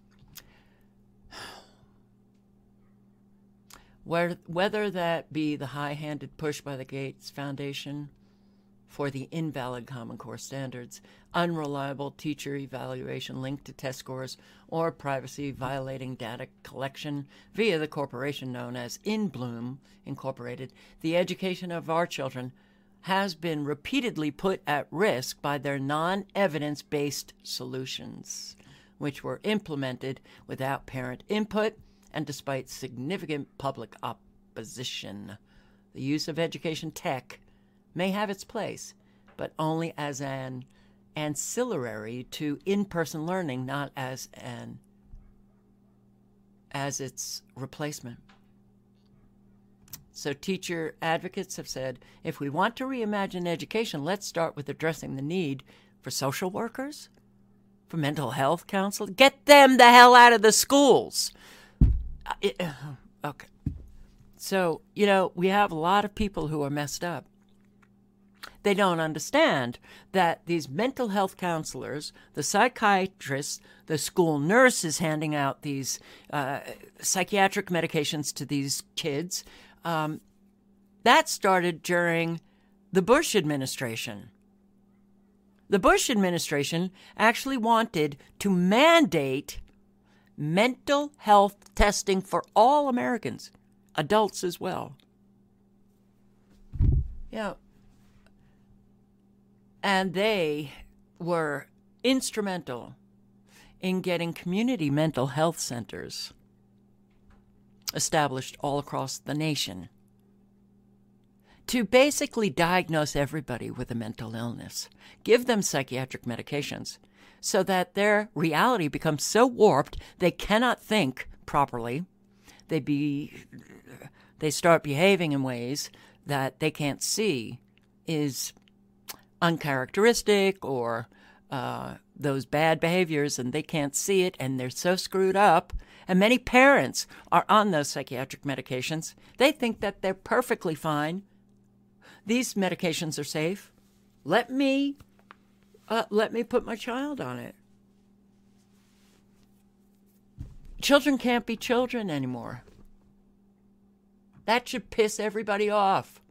Whether that be the high-handed push by the Gates Foundation for the invalid Common Core standards, unreliable teacher evaluation linked to test scores, or privacy-violating data collection via the corporation known as InBloom Incorporated, the education of our children has been repeatedly put at risk by their non-evidence-based solutions, which were implemented without parent input and despite significant public opposition. The use of education tech may have its place, but only as an ancillary to in-person learning, not as an as its replacement. So teacher advocates have said, if we want to reimagine education, let's start with addressing the need for social workers, for mental health counselors. Get them the hell out of the schools. Uh, it, okay. So, you know, we have a lot of people who are messed up. They don't understand that these mental health counselors, the psychiatrists, the school nurses handing out these uh, psychiatric medications to these kids, um, that started during the Bush administration. The Bush administration actually wanted to mandate mental health testing for all Americans, adults as well. Yeah. And they were instrumental in getting community mental health centers established all across the nation to basically diagnose everybody with a mental illness, give them psychiatric medications so that their reality becomes so warped they cannot think properly. They be, they start behaving in ways that they can't see is uncharacteristic or uh, those bad behaviors, and they can't see it, and they're so screwed up. And many parents are on those psychiatric medications. They think that they're perfectly fine. These medications are safe. Let me, uh, let me put my child on it. Children can't be children anymore. That should piss everybody off.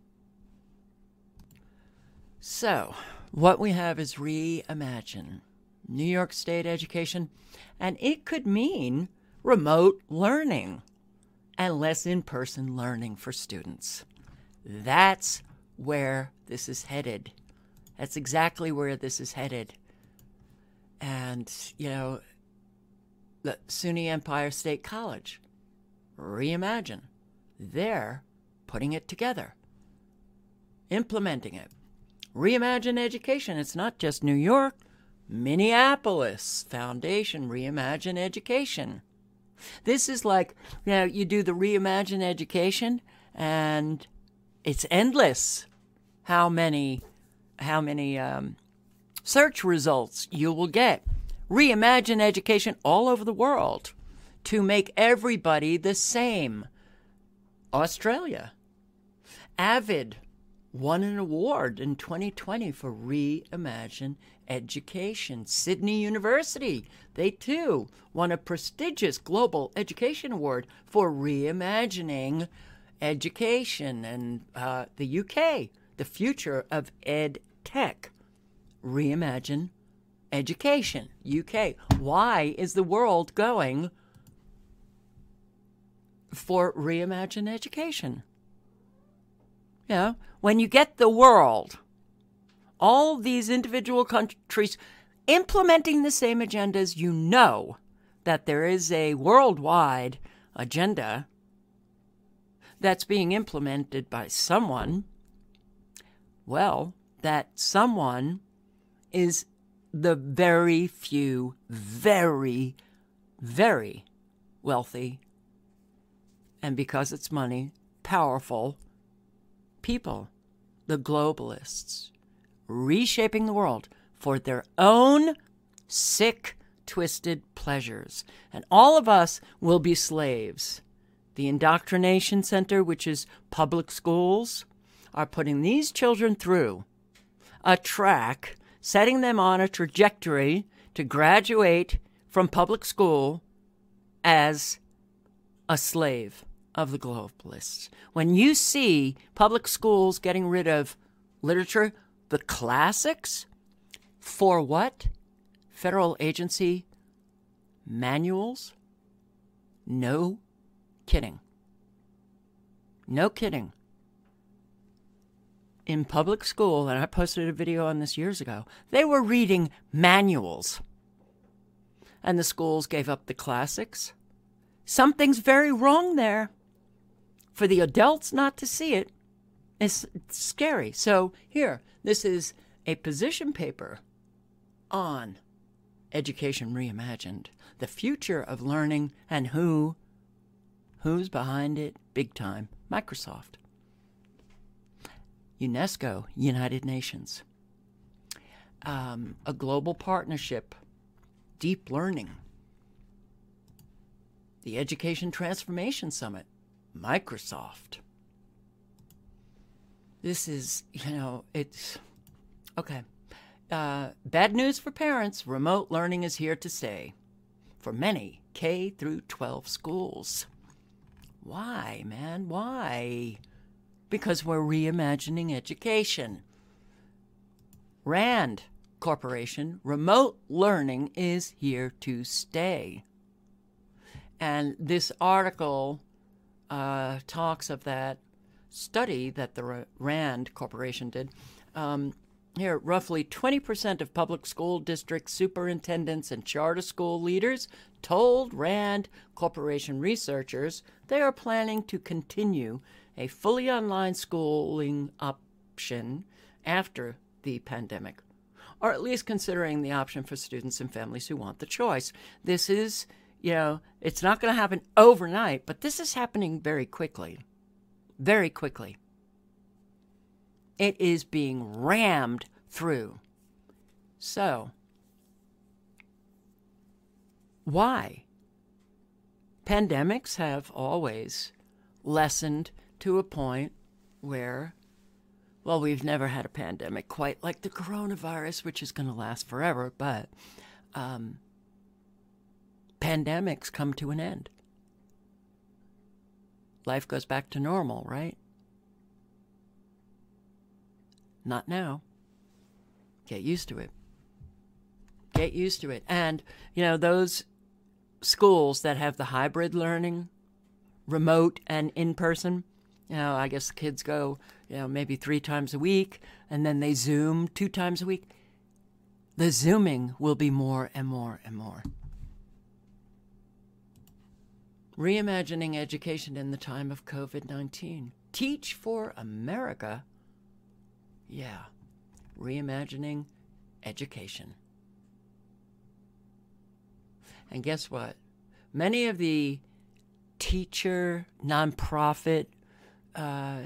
So, what we have is reimagine New York State education, and it could mean remote learning and less in-person learning for students. That's where this is headed. That's exactly where this is headed. And, you know, the SUNY Empire State College, reimagine. They're putting it together, implementing it. Reimagine education. It's not just New York. Minneapolis Foundation, Reimagine Education. This is like, you know, you do the Reimagine Education, and it's endless how many, how many um, search results you will get. Reimagine education all over the world to make everybody the same. Australia. AVID won an award in twenty twenty for Reimagine Education. Sydney University, they too won a prestigious global education award for reimagining education. And uh, the U K, the future of ed tech, Reimagine Education, U K. Why is the world going for Reimagine Education? You know, when you get the world, all these individual countries implementing the same agendas, you know that there is a worldwide agenda that's being implemented by someone. Well, that someone is the very few, very, very wealthy, and because it's money, powerful people, the globalists, reshaping the world for their own sick, twisted pleasures. And all of us will be slaves. The Indoctrination Center, which is public schools, are putting these children through a track, setting them on a trajectory to graduate from public school as a slave of the globalists. When you see public schools getting rid of literature, the classics, for what? Federal agency manuals? No kidding. No kidding. In public school, and I posted a video on this years ago, they were reading manuals. And the schools gave up the classics. Something's very wrong there. For the adults not to see it, it's scary. So here, this is a position paper on Education Reimagined, the future of learning, and who, who's behind it big time. Microsoft. UNESCO, United Nations. Um, a global partnership, deep learning. The Education Transformation Summit, Microsoft. This is, you know, it's, okay. Uh, bad news for parents, remote learning is here to stay for many K through twelve schools. Why, man, why? Because we're reimagining education. RAND Corporation, remote learning is here to stay. And this article uh, talks of that study that the RAND Corporation did. Um, here, roughly twenty percent of public school district superintendents and charter school leaders told RAND Corporation researchers they are planning to continue a fully online schooling option after the pandemic, or at least considering the option for students and families who want the choice. This is, you know, it's not going to happen overnight, but this is happening very quickly. Very quickly. It is being rammed through. So, why? Pandemics have always lessened to a point where, well, we've never had a pandemic quite like the coronavirus, which is going to last forever, but um, pandemics come to an end. Life goes back to normal, right? Not now. Get used to it. Get used to it. And, you know, those schools that have the hybrid learning, remote and in-person, you know, I guess kids go, you know, maybe three times a week, and then they Zoom two times a week. The Zooming will be more and more and more. Reimagining education in the time of COVID nineteen. Teach for America. Yeah, reimagining education. And guess what? Many of the teacher, nonprofit, uh,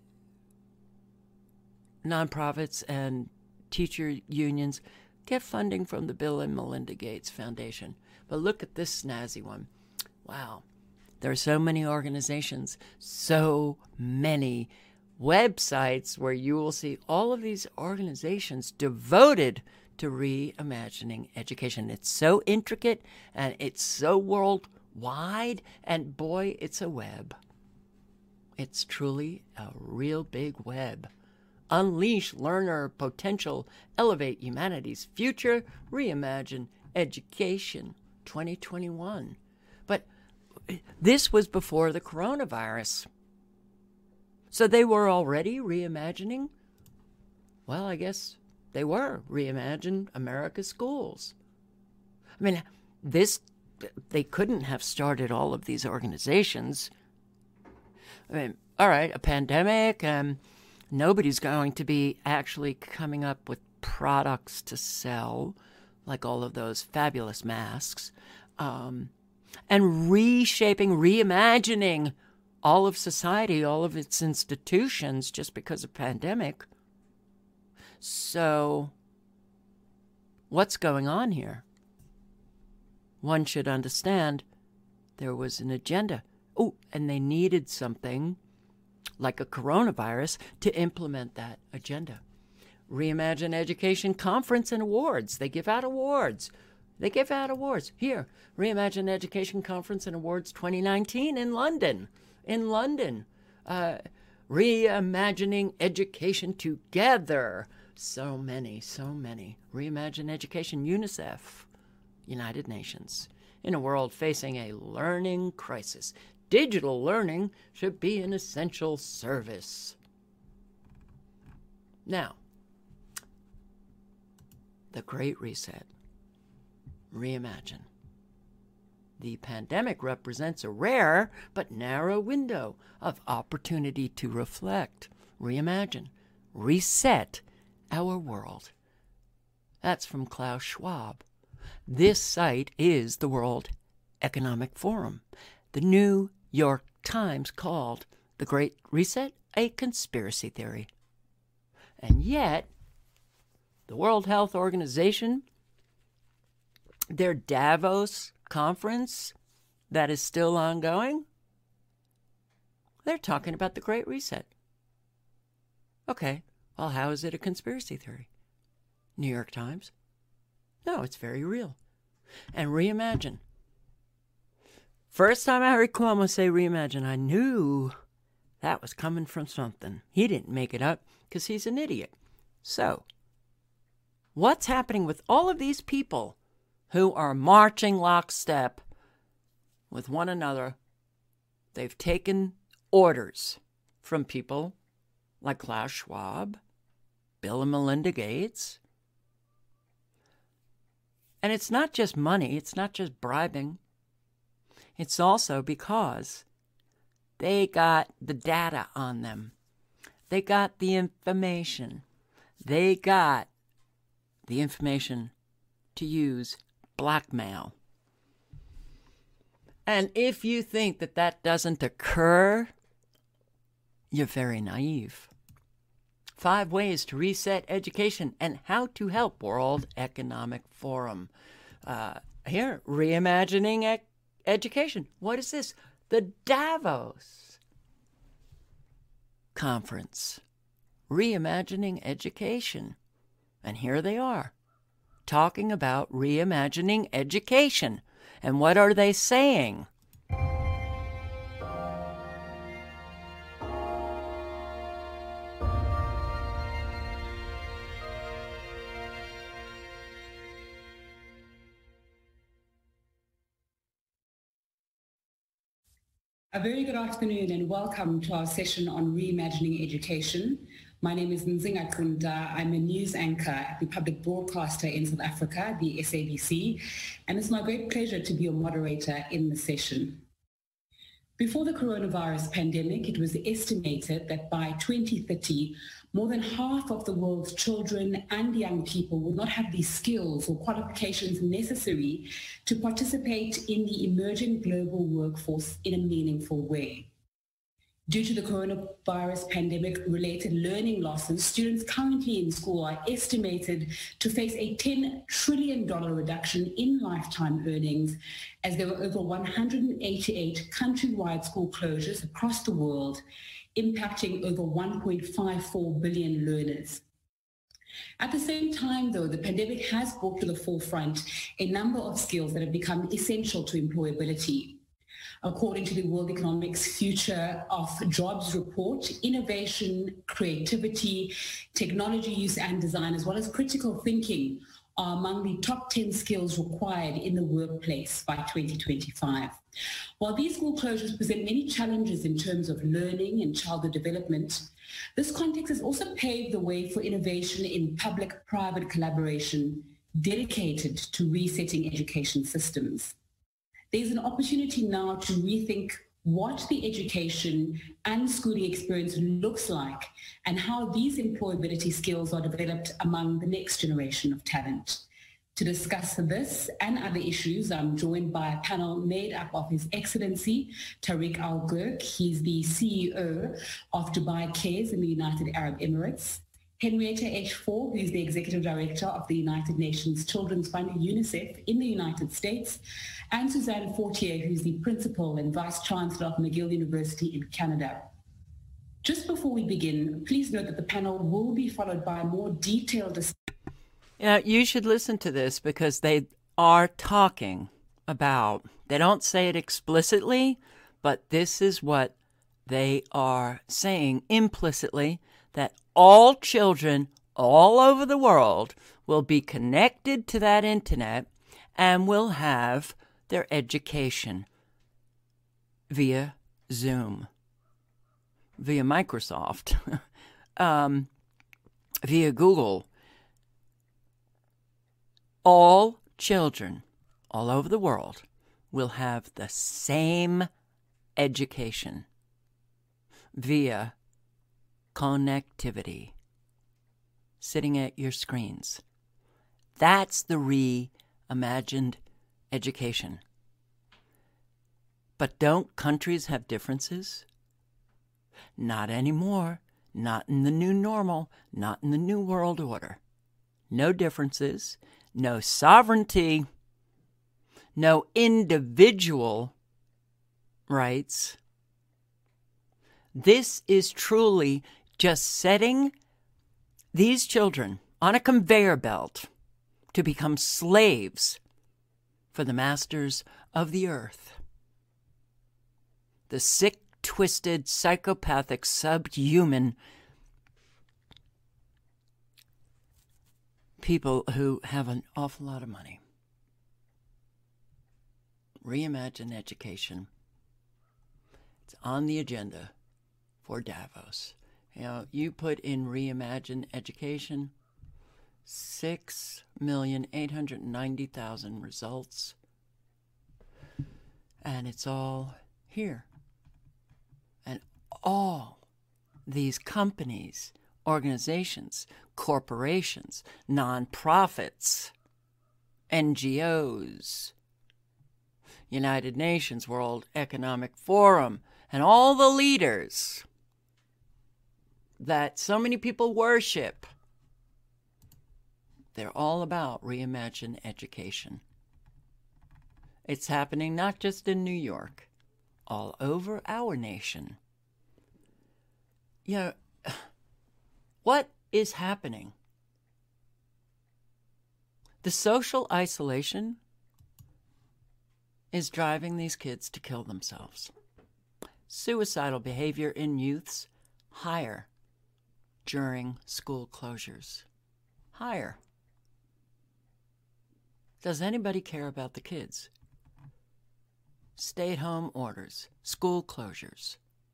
nonprofits and teacher unions get funding from the Bill and Melinda Gates Foundation. But look at this snazzy one. Wow. There are so many organizations, so many websites where you will see all of these organizations devoted to reimagining education. It's so intricate and it's so worldwide, and boy, it's a web. It's truly a real big web. Unleash learner potential, elevate humanity's future, reimagine education twenty twenty-one. But this was before the coronavirus. So they were already reimagining? Well, I guess they were. Reimagine America's schools. I mean, this, they couldn't have started all of these organizations. I mean, all right, a pandemic, and nobody's going to be actually coming up with products to sell, like all of those fabulous masks, um, and reshaping, reimagining all of society, all of its institutions just because of pandemic. So what's going on here? One should understand there was an agenda. Oh, and they needed something like a coronavirus to implement that agenda. Reimagine Education Conference and Awards. They give out awards. They give out awards. Here, Reimagine Education Conference and Awards twenty nineteen in London. In London. Uh, Reimagining Education Together. So many, so many. Reimagine Education, UNICEF, United Nations. In a world facing a learning crisis, digital learning should be an essential service. Now, the Great Reset. Reimagine. The pandemic represents a rare but narrow window of opportunity to reflect, reimagine, reset our world. That's from Klaus Schwab. This site is the World Economic Forum. The New York Times called the Great Reset a conspiracy theory. And yet, the World Health Organization, their Davos conference that is still ongoing, they're talking about the Great Reset. Okay, well, how is it a conspiracy theory? New York Times? No, it's very real. And reimagine. First time I heard Cuomo say reimagine, I knew that was coming from something. He didn't make it up because he's an idiot. So, what's happening with all of these people who are marching lockstep with one another? They've taken orders from people like Klaus Schwab, Bill and Melinda Gates. And it's not just money, it's not just bribing. It's also because they got the data on them. They got the information. They got the information to use blackmail. And if you think that that doesn't occur, you're very naive. Five ways to reset education and how to help World Economic Forum. Uh, here, reimagining e- education. What is this? The Davos Conference. Reimagining education. And here they are, talking about reimagining education. And what are they saying? A very good afternoon and welcome to our session on reimagining education. My name is Nzinga Kunda. I'm a news anchor at the public broadcaster in South Africa, the S A B C, and it's my great pleasure to be your moderator in the session. Before the coronavirus pandemic, it was estimated that by twenty thirty, more than half of the world's children and young people would not have the skills or qualifications necessary to participate in the emerging global workforce in a meaningful way. Due to the coronavirus pandemic-related learning losses, students currently in school are estimated to face a ten trillion dollars reduction in lifetime earnings, as there were over one hundred eighty-eight countrywide school closures across the world impacting over one point five four billion learners. At the same time, though, the pandemic has brought to the forefront a number of skills that have become essential to employability. According to the World Economic's Future of Jobs report, innovation, creativity, technology use and design, as well as critical thinking, are among the top ten skills required in the workplace by twenty twenty-five. While these school closures present many challenges in terms of learning and childhood development, this context has also paved the way for innovation in public-private collaboration dedicated to resetting education systems. There's an opportunity now to rethink what the education and schooling experience looks like and how these employability skills are developed among the next generation of talent. To discuss this and other issues, I'm joined by a panel made up of His Excellency Tariq Al Ghurk. He's the C E O of Dubai Cares in the United Arab Emirates. Henrietta H. Ford, who's the Executive Director of the United Nations Children's Fund, UNICEF, in the United States, and Suzanne Fortier, who's the Principal and Vice Chancellor of McGill University in Canada. Just before we begin, please note that the panel will be followed by a more detailed discussion. Yeah, you should listen to this because they are talking about, they don't say it explicitly, but this is what they are saying implicitly, that all children all over the world will be connected to that internet and will have their education via Zoom, via Microsoft, um, via Google. All children all over the world will have the same education via connectivity, sitting at your screens. That's the reimagined education. But don't countries have differences? Not anymore. Not in the new normal. Not in the new world order. No differences. No sovereignty. No individual rights. This is truly just setting these children on a conveyor belt to become slaves for the masters of the earth. The sick, twisted, psychopathic, subhuman people who have an awful lot of money. Reimagine education. It's on the agenda for Davos. You know, you put in reimagine education, six million eight hundred ninety thousand results, and it's all here. And all these companies, organizations, corporations, nonprofits, N G Os, United Nations, World Economic Forum, and all the leaders that so many people worship, they're all about reimagine education. It's happening not just in New York, all over our nation. You know, what is happening? The social isolation is driving these kids to kill themselves. Suicidal behavior in youths higher during school closures. Higher. Does anybody care about the kids? Stay-at-home orders, school closures.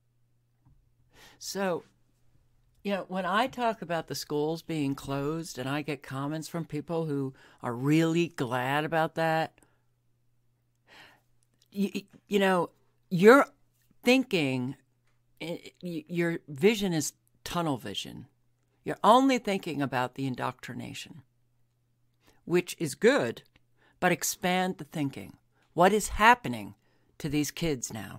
So, you know, when I talk about the schools being closed and I get comments from people who are really glad about that, you, you know, you're thinking, your vision is tunnel vision. You're only thinking about the indoctrination, which is good, but expand the thinking. What is happening to these kids now?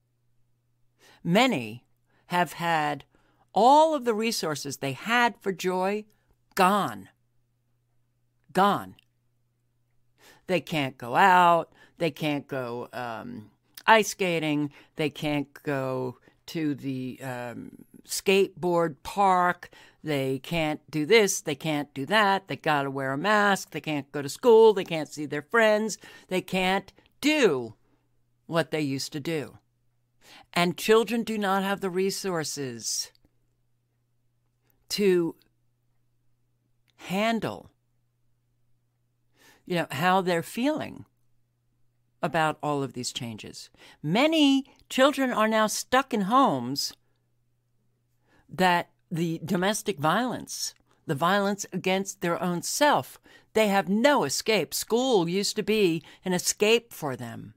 Many have had all of the resources they had for joy gone. Gone. They can't go out. They can't go um, ice skating. They can't go to the um, skateboard park. They can't do this. They can't do that. They got to wear a mask. They can't go to school. They can't see their friends. They can't do what they used to do. And children do not have the resources to handle, you know, how they're feeling about all of these changes. Many children are now stuck in homes that the domestic violence, the violence against their own self, they have no escape. School used to be an escape for them.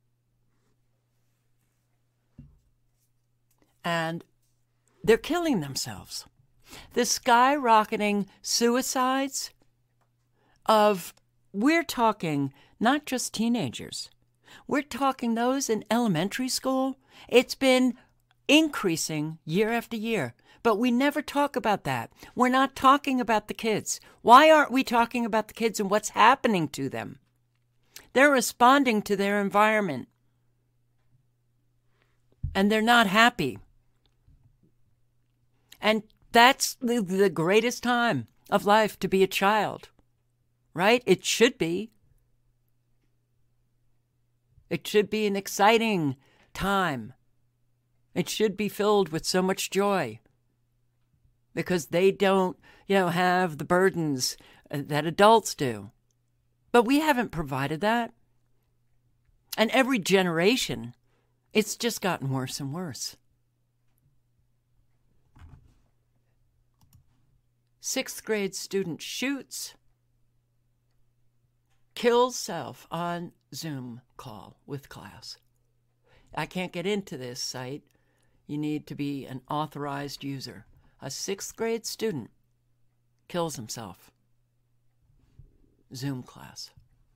And they're killing themselves. The skyrocketing suicides of, we're talking not just teenagers, we're talking those in elementary school. It's been increasing year after year, but we never talk about that. We're not talking about the kids. Why aren't we talking about the kids and what's happening to them? They're responding to their environment, and they're not happy. And that's the, the greatest time of life to be a child, right? It should be. It should be an exciting time. It should be filled with so much joy because they don't, you know, have the burdens that adults do. But we haven't provided that. And every generation, it's just gotten worse and worse. Sixth grade student shoots, kills self on Zoom call with class. I can't get into this site. You need to be an authorized user. A sixth grade student kills himself. Zoom class.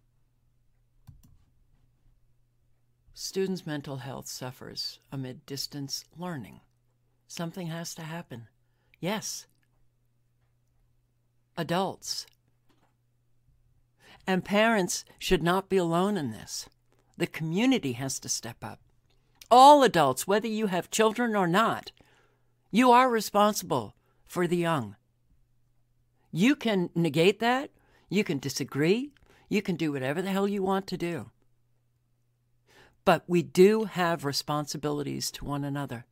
Students' mental health suffers amid distance learning. Something has to happen. Yes. Adults. And parents should not be alone in this. The community has to step up. All adults, whether you have children or not, you are responsible for the young. You can negate that. You can disagree. You can do whatever the hell you want to do. But we do have responsibilities to one another.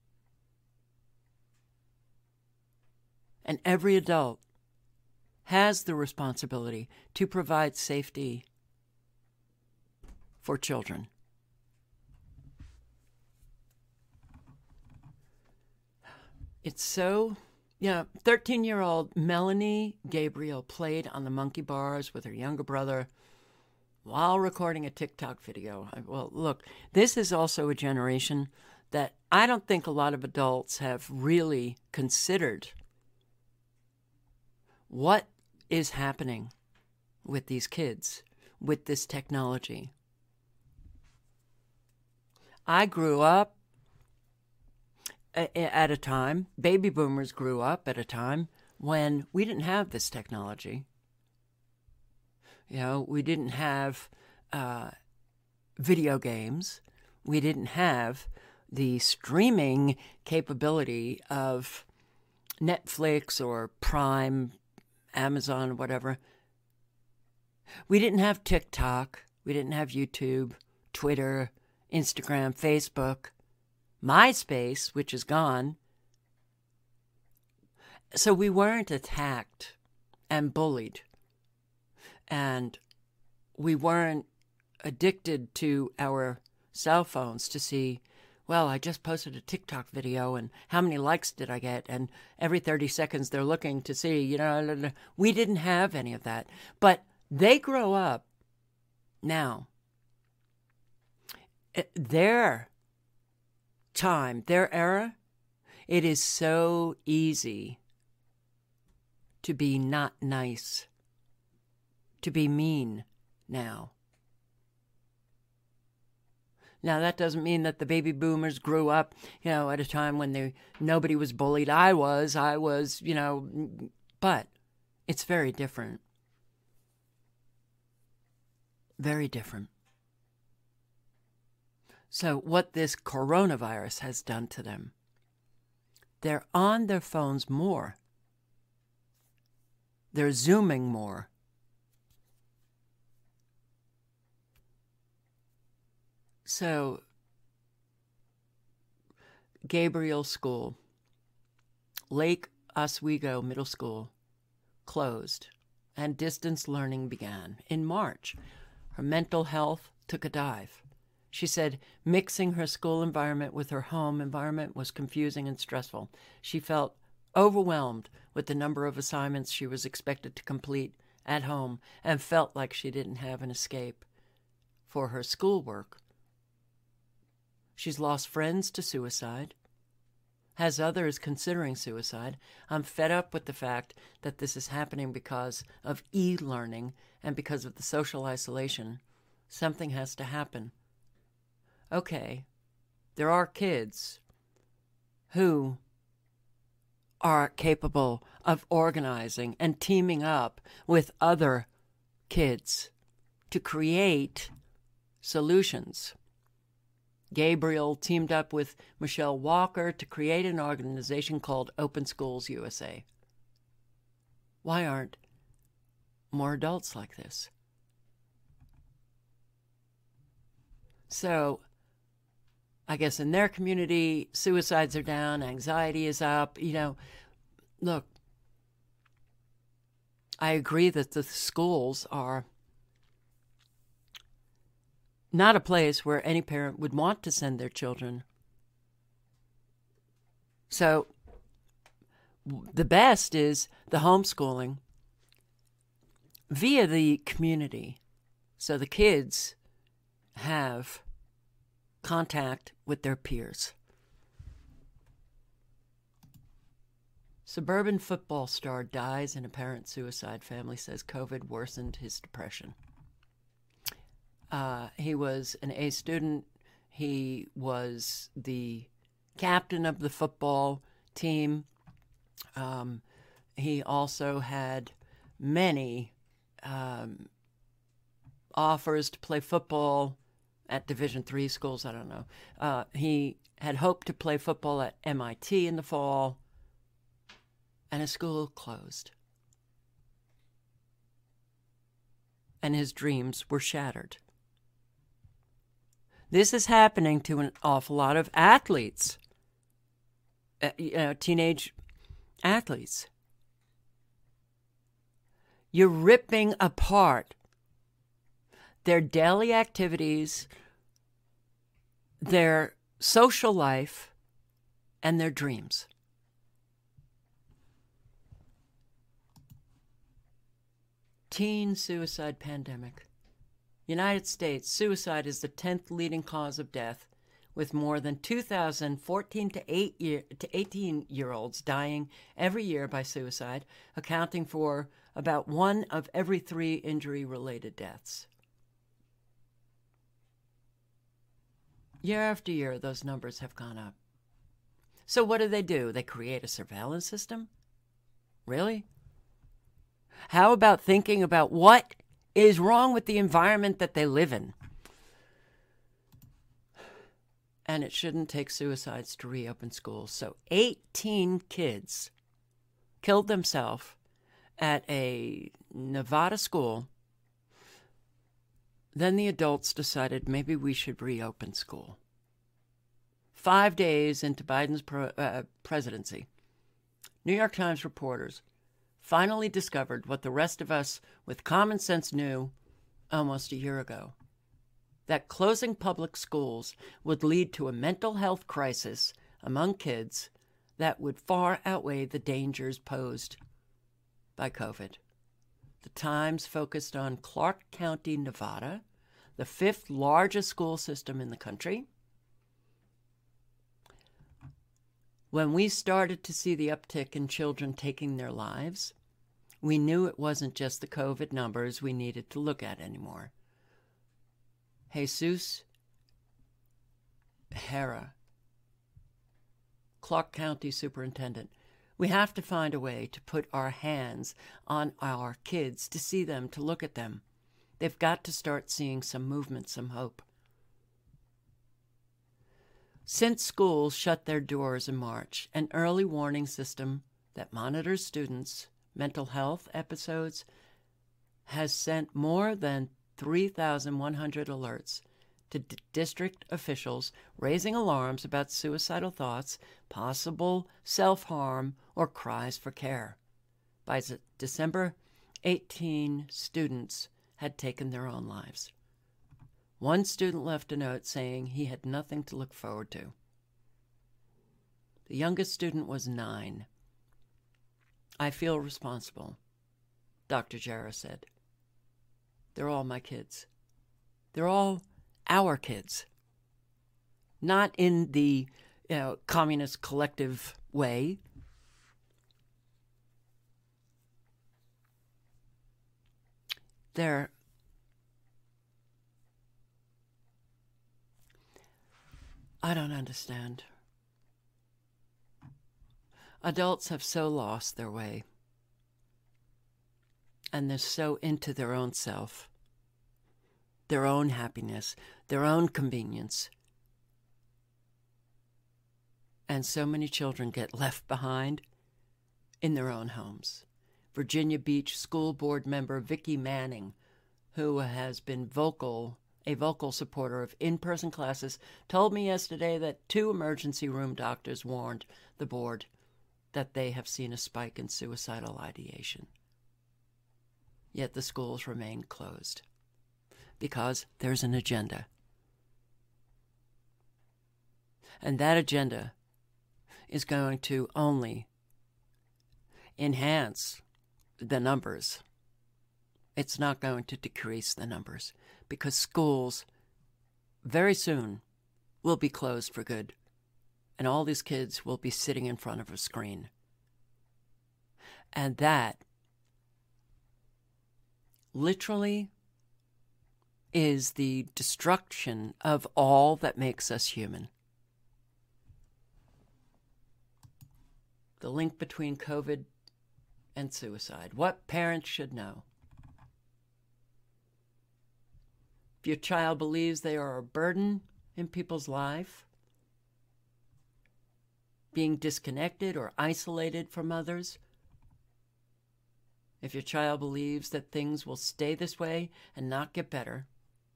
And every adult has the responsibility to provide safety for children. It's so, you know, thirteen-year-old Melanie Gabriel played on the monkey bars with her younger brother while recording a TikTok video. Well, look, this is also a generation that I don't think a lot of adults have really considered what is happening with these kids, with this technology. I grew up at a time, baby boomers grew up at a time when we didn't have this technology. You know, we didn't have uh, video games. We didn't have the streaming capability of Netflix or Prime, Amazon, whatever. We didn't have TikTok. We didn't have YouTube, Twitter, Instagram, Facebook, MySpace, which is gone. So we weren't attacked and bullied. And we weren't addicted to our cell phones to see, well, I just posted a TikTok video and how many likes did I get? And every thirty seconds they're looking to see, you know, we didn't have any of that. But they grow up now. Their time, their era, it is so easy to be not nice, to be mean now. Now, that doesn't mean that the baby boomers grew up, you know, at a time when they, nobody was bullied. I was, I was, you know, but it's very different. Very different. So what this coronavirus has done to them, they're on their phones more. They're Zooming more. So, Gabriel School, Lake Oswego Middle School, closed, and distance learning began in March. Her mental health took a dive. She said mixing her school environment with her home environment was confusing and stressful. She felt overwhelmed with the number of assignments she was expected to complete at home and felt like she didn't have an escape for her schoolwork. She's lost friends to suicide, has others considering suicide. I'm fed up with the fact that this is happening because of e-learning and because of the social isolation. Something has to happen. Okay, there are kids who are capable of organizing and teaming up with other kids to create solutions. Gabriel teamed up with Michelle Walker to create an organization called Open Schools U S A. Why aren't more adults like this? So, I guess in their community, suicides are down, anxiety is up. You know, look, I agree that the schools are not a place where any parent would want to send their children. So the best is the homeschooling via the community. So the kids have contact with their peers. Suburban football star dies in apparent suicide. Family says COVID worsened his depression. Uh, he was an A student. He was the captain of the football team. Um, he also had many um, offers to play football at Division three schools. I don't know. Uh, he had hoped to play football at M I T in the fall, and his school closed. And his dreams were shattered. This is happening to an awful lot of athletes, uh, you know, teenage athletes. You're ripping apart their daily activities, their social life, and their dreams. Teen suicide pandemic. United States, suicide is the tenth leading cause of death, with more than two thousand fourteen to eighteen-year-olds dying every year by suicide, accounting for about one of every three injury-related deaths. Year after year, those numbers have gone up. So what do they do? They create a surveillance system? Really? How about thinking about what is wrong with the environment that they live in? And it shouldn't take suicides to reopen schools. So eighteen kids killed themselves at a Nevada school. Then the adults decided maybe we should reopen school. Five days into Biden's pro, uh, presidency, New York Times reporters finally discovered what the rest of us with common sense knew almost a year ago, that closing public schools would lead to a mental health crisis among kids that would far outweigh the dangers posed by COVID. The Times focused on Clark County, Nevada, the fifth largest school system in the country. When we started to see the uptick in children taking their lives, we knew it wasn't just the COVID numbers we needed to look at anymore. Jesus Hera, Clark County Superintendent, we have to find a way to put our hands on our kids, to see them, to look at them. They've got to start seeing some movement, some hope. Since schools shut their doors in March, an early warning system that monitors students' mental health episodes has sent more than three thousand one hundred alerts to d- district officials raising alarms about suicidal thoughts, possible self-harm, or cries for care. By z- December, eighteen students had taken their own lives. One student left a note saying he had nothing to look forward to. The youngest student was nine. "I feel responsible," Doctor Jarrah said. "They're all my kids. They're all our kids. Not in the you know, communist collective way. They're I don't understand. Adults have so lost their way, and they're so into their own self, their own happiness, their own convenience. And so many children get left behind in their own homes. Virginia Beach School Board member Vicki Manning, who has been vocal, a vocal supporter of in-person classes, told me yesterday that two emergency room doctors warned the board that they have seen a spike in suicidal ideation. Yet the schools remain closed because there's an agenda. And that agenda is going to only enhance the numbers. It's not going to decrease the numbers because schools very soon will be closed for good, and all these kids will be sitting in front of a screen. And that literally is the destruction of all that makes us human. The link between COVID and suicide. What parents should know. If your child believes they are a burden in people's life, being disconnected or isolated from others, if your child believes that things will stay this way and not get better,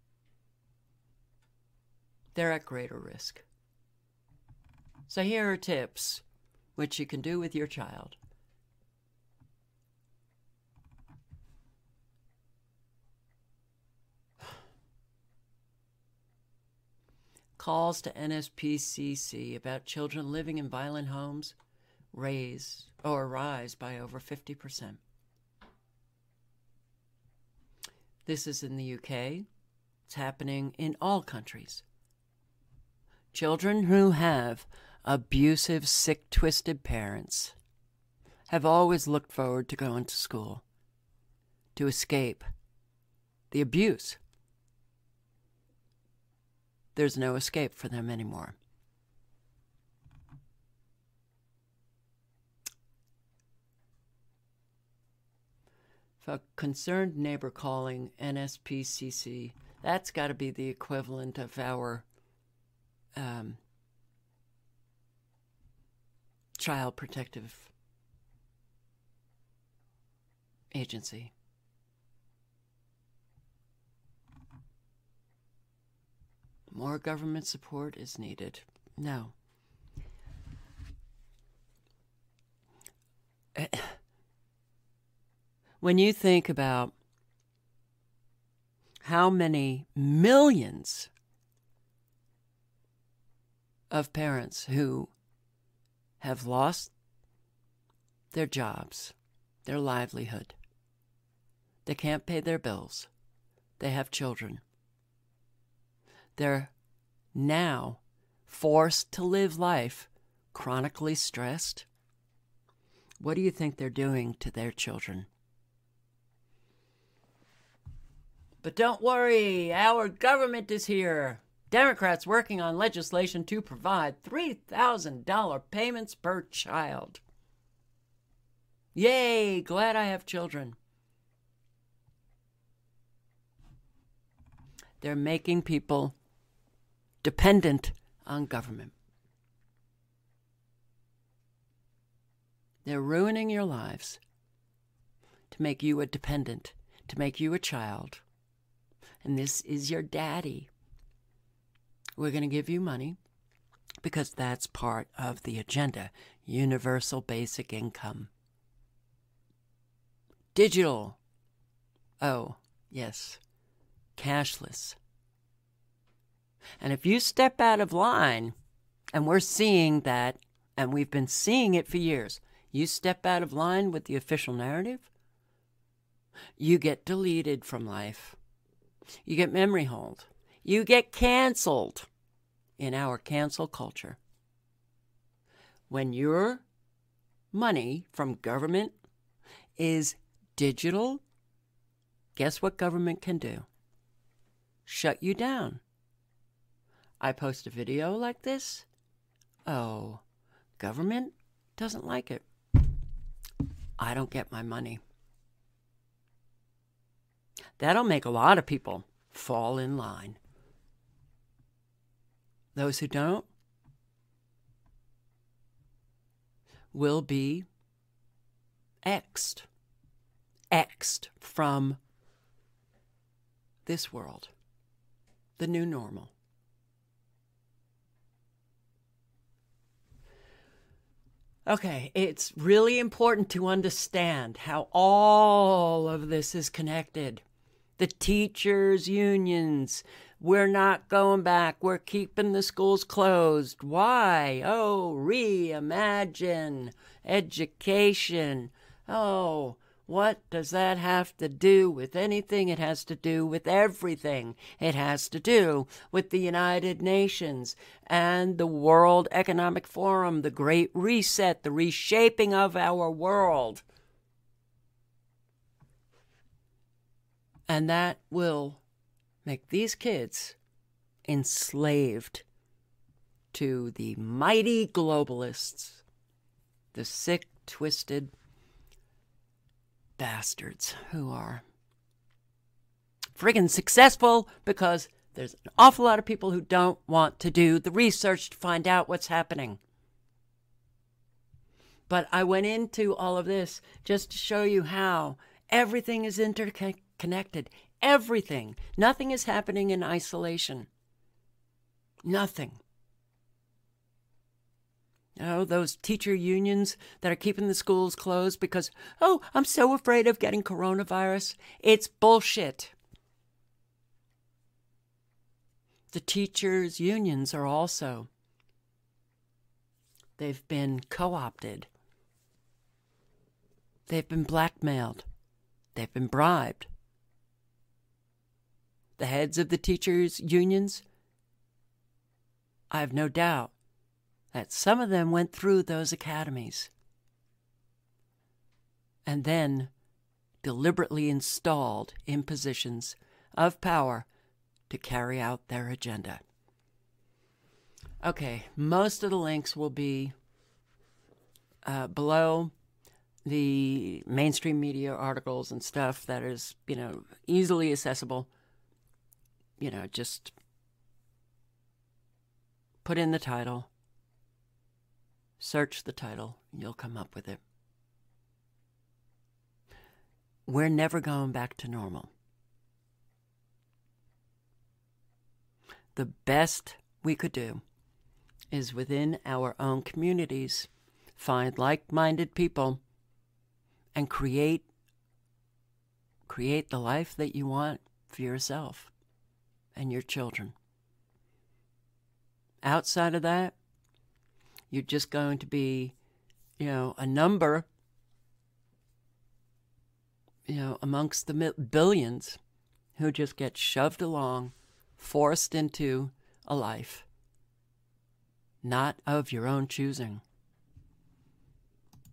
they're at greater risk. So here are tips which you can do with your child. Calls to N S P C C about children living in violent homes raise or rise by over fifty percent. This is in the U K. It's happening in all countries. Children who have abusive, sick, twisted parents have always looked forward to going to school to escape the abuse. There's no escape for them anymore. If a concerned neighbor calling N S P C C, that's got to be the equivalent of our um, Child Protective Agency. More government support is needed. No. When you think about how many millions of parents who have lost their jobs, their livelihood, they can't pay their bills, they have children, they're now forced to live life chronically stressed. What do you think they're doing to their children? But don't worry, our government is here. Democrats working on legislation to provide three thousand dollars payments per child. Yay, glad I have children. They're making people dependent on government. They're ruining your lives to make you a dependent, to make you a child. And this is your daddy. We're going to give you money because that's part of the agenda. Universal basic income. Digital. Oh, yes. Cashless. And if you step out of line, and we're seeing that, and we've been seeing it for years, you step out of line with the official narrative, you get deleted from life. You get memory hold. You get canceled in our cancel culture. When your money from government is digital, guess what government can do? Shut you down. I post a video like this. Oh, government doesn't like it. I don't get my money. That'll make a lot of people fall in line. Those who don't will be X'd. X'd from this world. The new normal. Okay, it's really important to understand how all of this is connected. The teachers' unions, we're not going back. We're keeping the schools closed. Why? Oh, reimagine education. Oh, what does that have to do with anything? It has to do with everything. It has to do with the United Nations and the World Economic Forum, the Great Reset, the reshaping of our world. And that will make these kids enslaved to the mighty globalists, the sick, twisted bastards who are friggin' successful because there's an awful lot of people who don't want to do the research to find out what's happening. But I went into all of this just to show you how everything is interconnected. Everything. Nothing is happening in isolation. Nothing. Oh, those teacher unions that are keeping the schools closed because, oh, I'm so afraid of getting coronavirus. It's bullshit. The teachers' unions are also, they've been co-opted. They've been blackmailed. They've been bribed. The heads of the teachers' unions, I have no doubt that some of them went through those academies and then deliberately installed in positions of power to carry out their agenda. Okay, most of the links will be uh, below the mainstream media articles and stuff that is, you know, easily accessible. You know, just put in the title. Search the title, and you'll come up with it. We're never going back to normal. The best we could do is within our own communities, find like-minded people and create, create the life that you want for yourself and your children. Outside of that, you're just going to be, you know, a number, you know, amongst the billions who just get shoved along, forced into a life not of your own choosing.